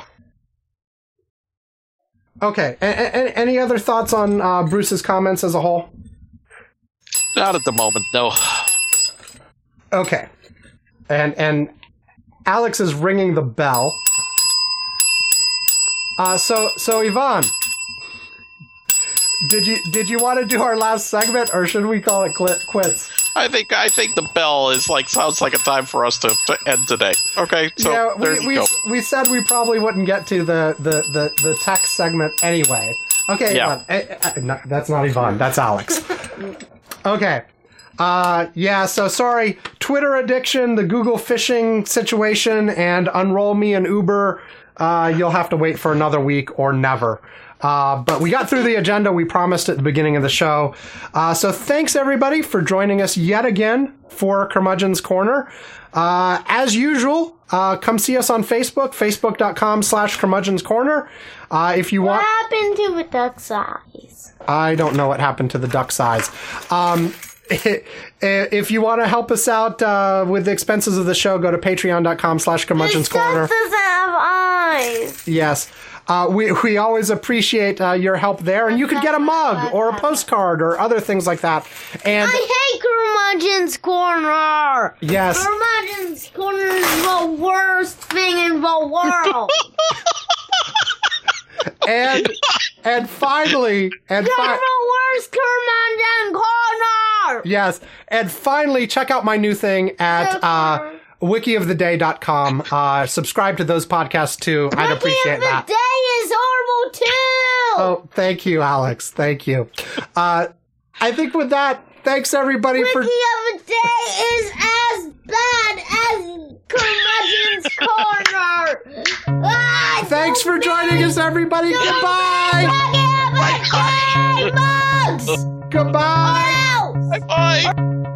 Okay. A- a- any other thoughts on uh, Bruce's comments as a whole? Not at the moment, no. Okay. And and Alex is ringing the bell. Uh, so so Yvonne, did you did you want to do our last segment, or should we call it cl- quits? I think I think the bell is like sounds like a time for us to, to end today. Okay, so yeah, there we you we, go. we said we probably wouldn't get to the the the, the tech segment anyway. Okay, Yeah. Yvonne. Eh, eh, no, that's not Yvonne. That's Alex. Okay. Uh, yeah, so sorry. Twitter addiction, the Google phishing situation, and Unroll Me and Uber. Uh, you'll have to wait for another week or never. Uh, but we got through the agenda we promised at the beginning of the show. Uh, so thanks everybody for joining us yet again for Curmudgeon's Corner. Uh, as usual, uh, come see us on Facebook, facebook.com slash Curmudgeon's Corner. Uh, if you What want, happened to a duck's eyes? I don't know what happened to the duck's eyes. Um, if you want to help us out uh, with the expenses of the show, go to patreon.com slash Curmudgeon's This duck Corner. doesn't have eyes. Yes. Uh, we we always appreciate uh, your help there, and you could get a mug or a postcard or other things like that. And I hate Curmudgeon's Corner. yes, Curmudgeon's Corner is the worst thing in the world. and And finally, and You're fi- the worst curmudgeon corner! yes, and finally, check out my new thing at uh, wiki of the day dot com. Uh, subscribe to those podcasts too. I'd appreciate Wiki of that. the day is horrible too! Oh, thank you, Alex. Thank you. Uh, I think with that, thanks everybody Wiki for. of the day is as bad as curmudgeon's corner! Ah, Thanks for joining us, everybody. Goodbye. Goodbye! Mugs! Goodbye. Or else! Bye.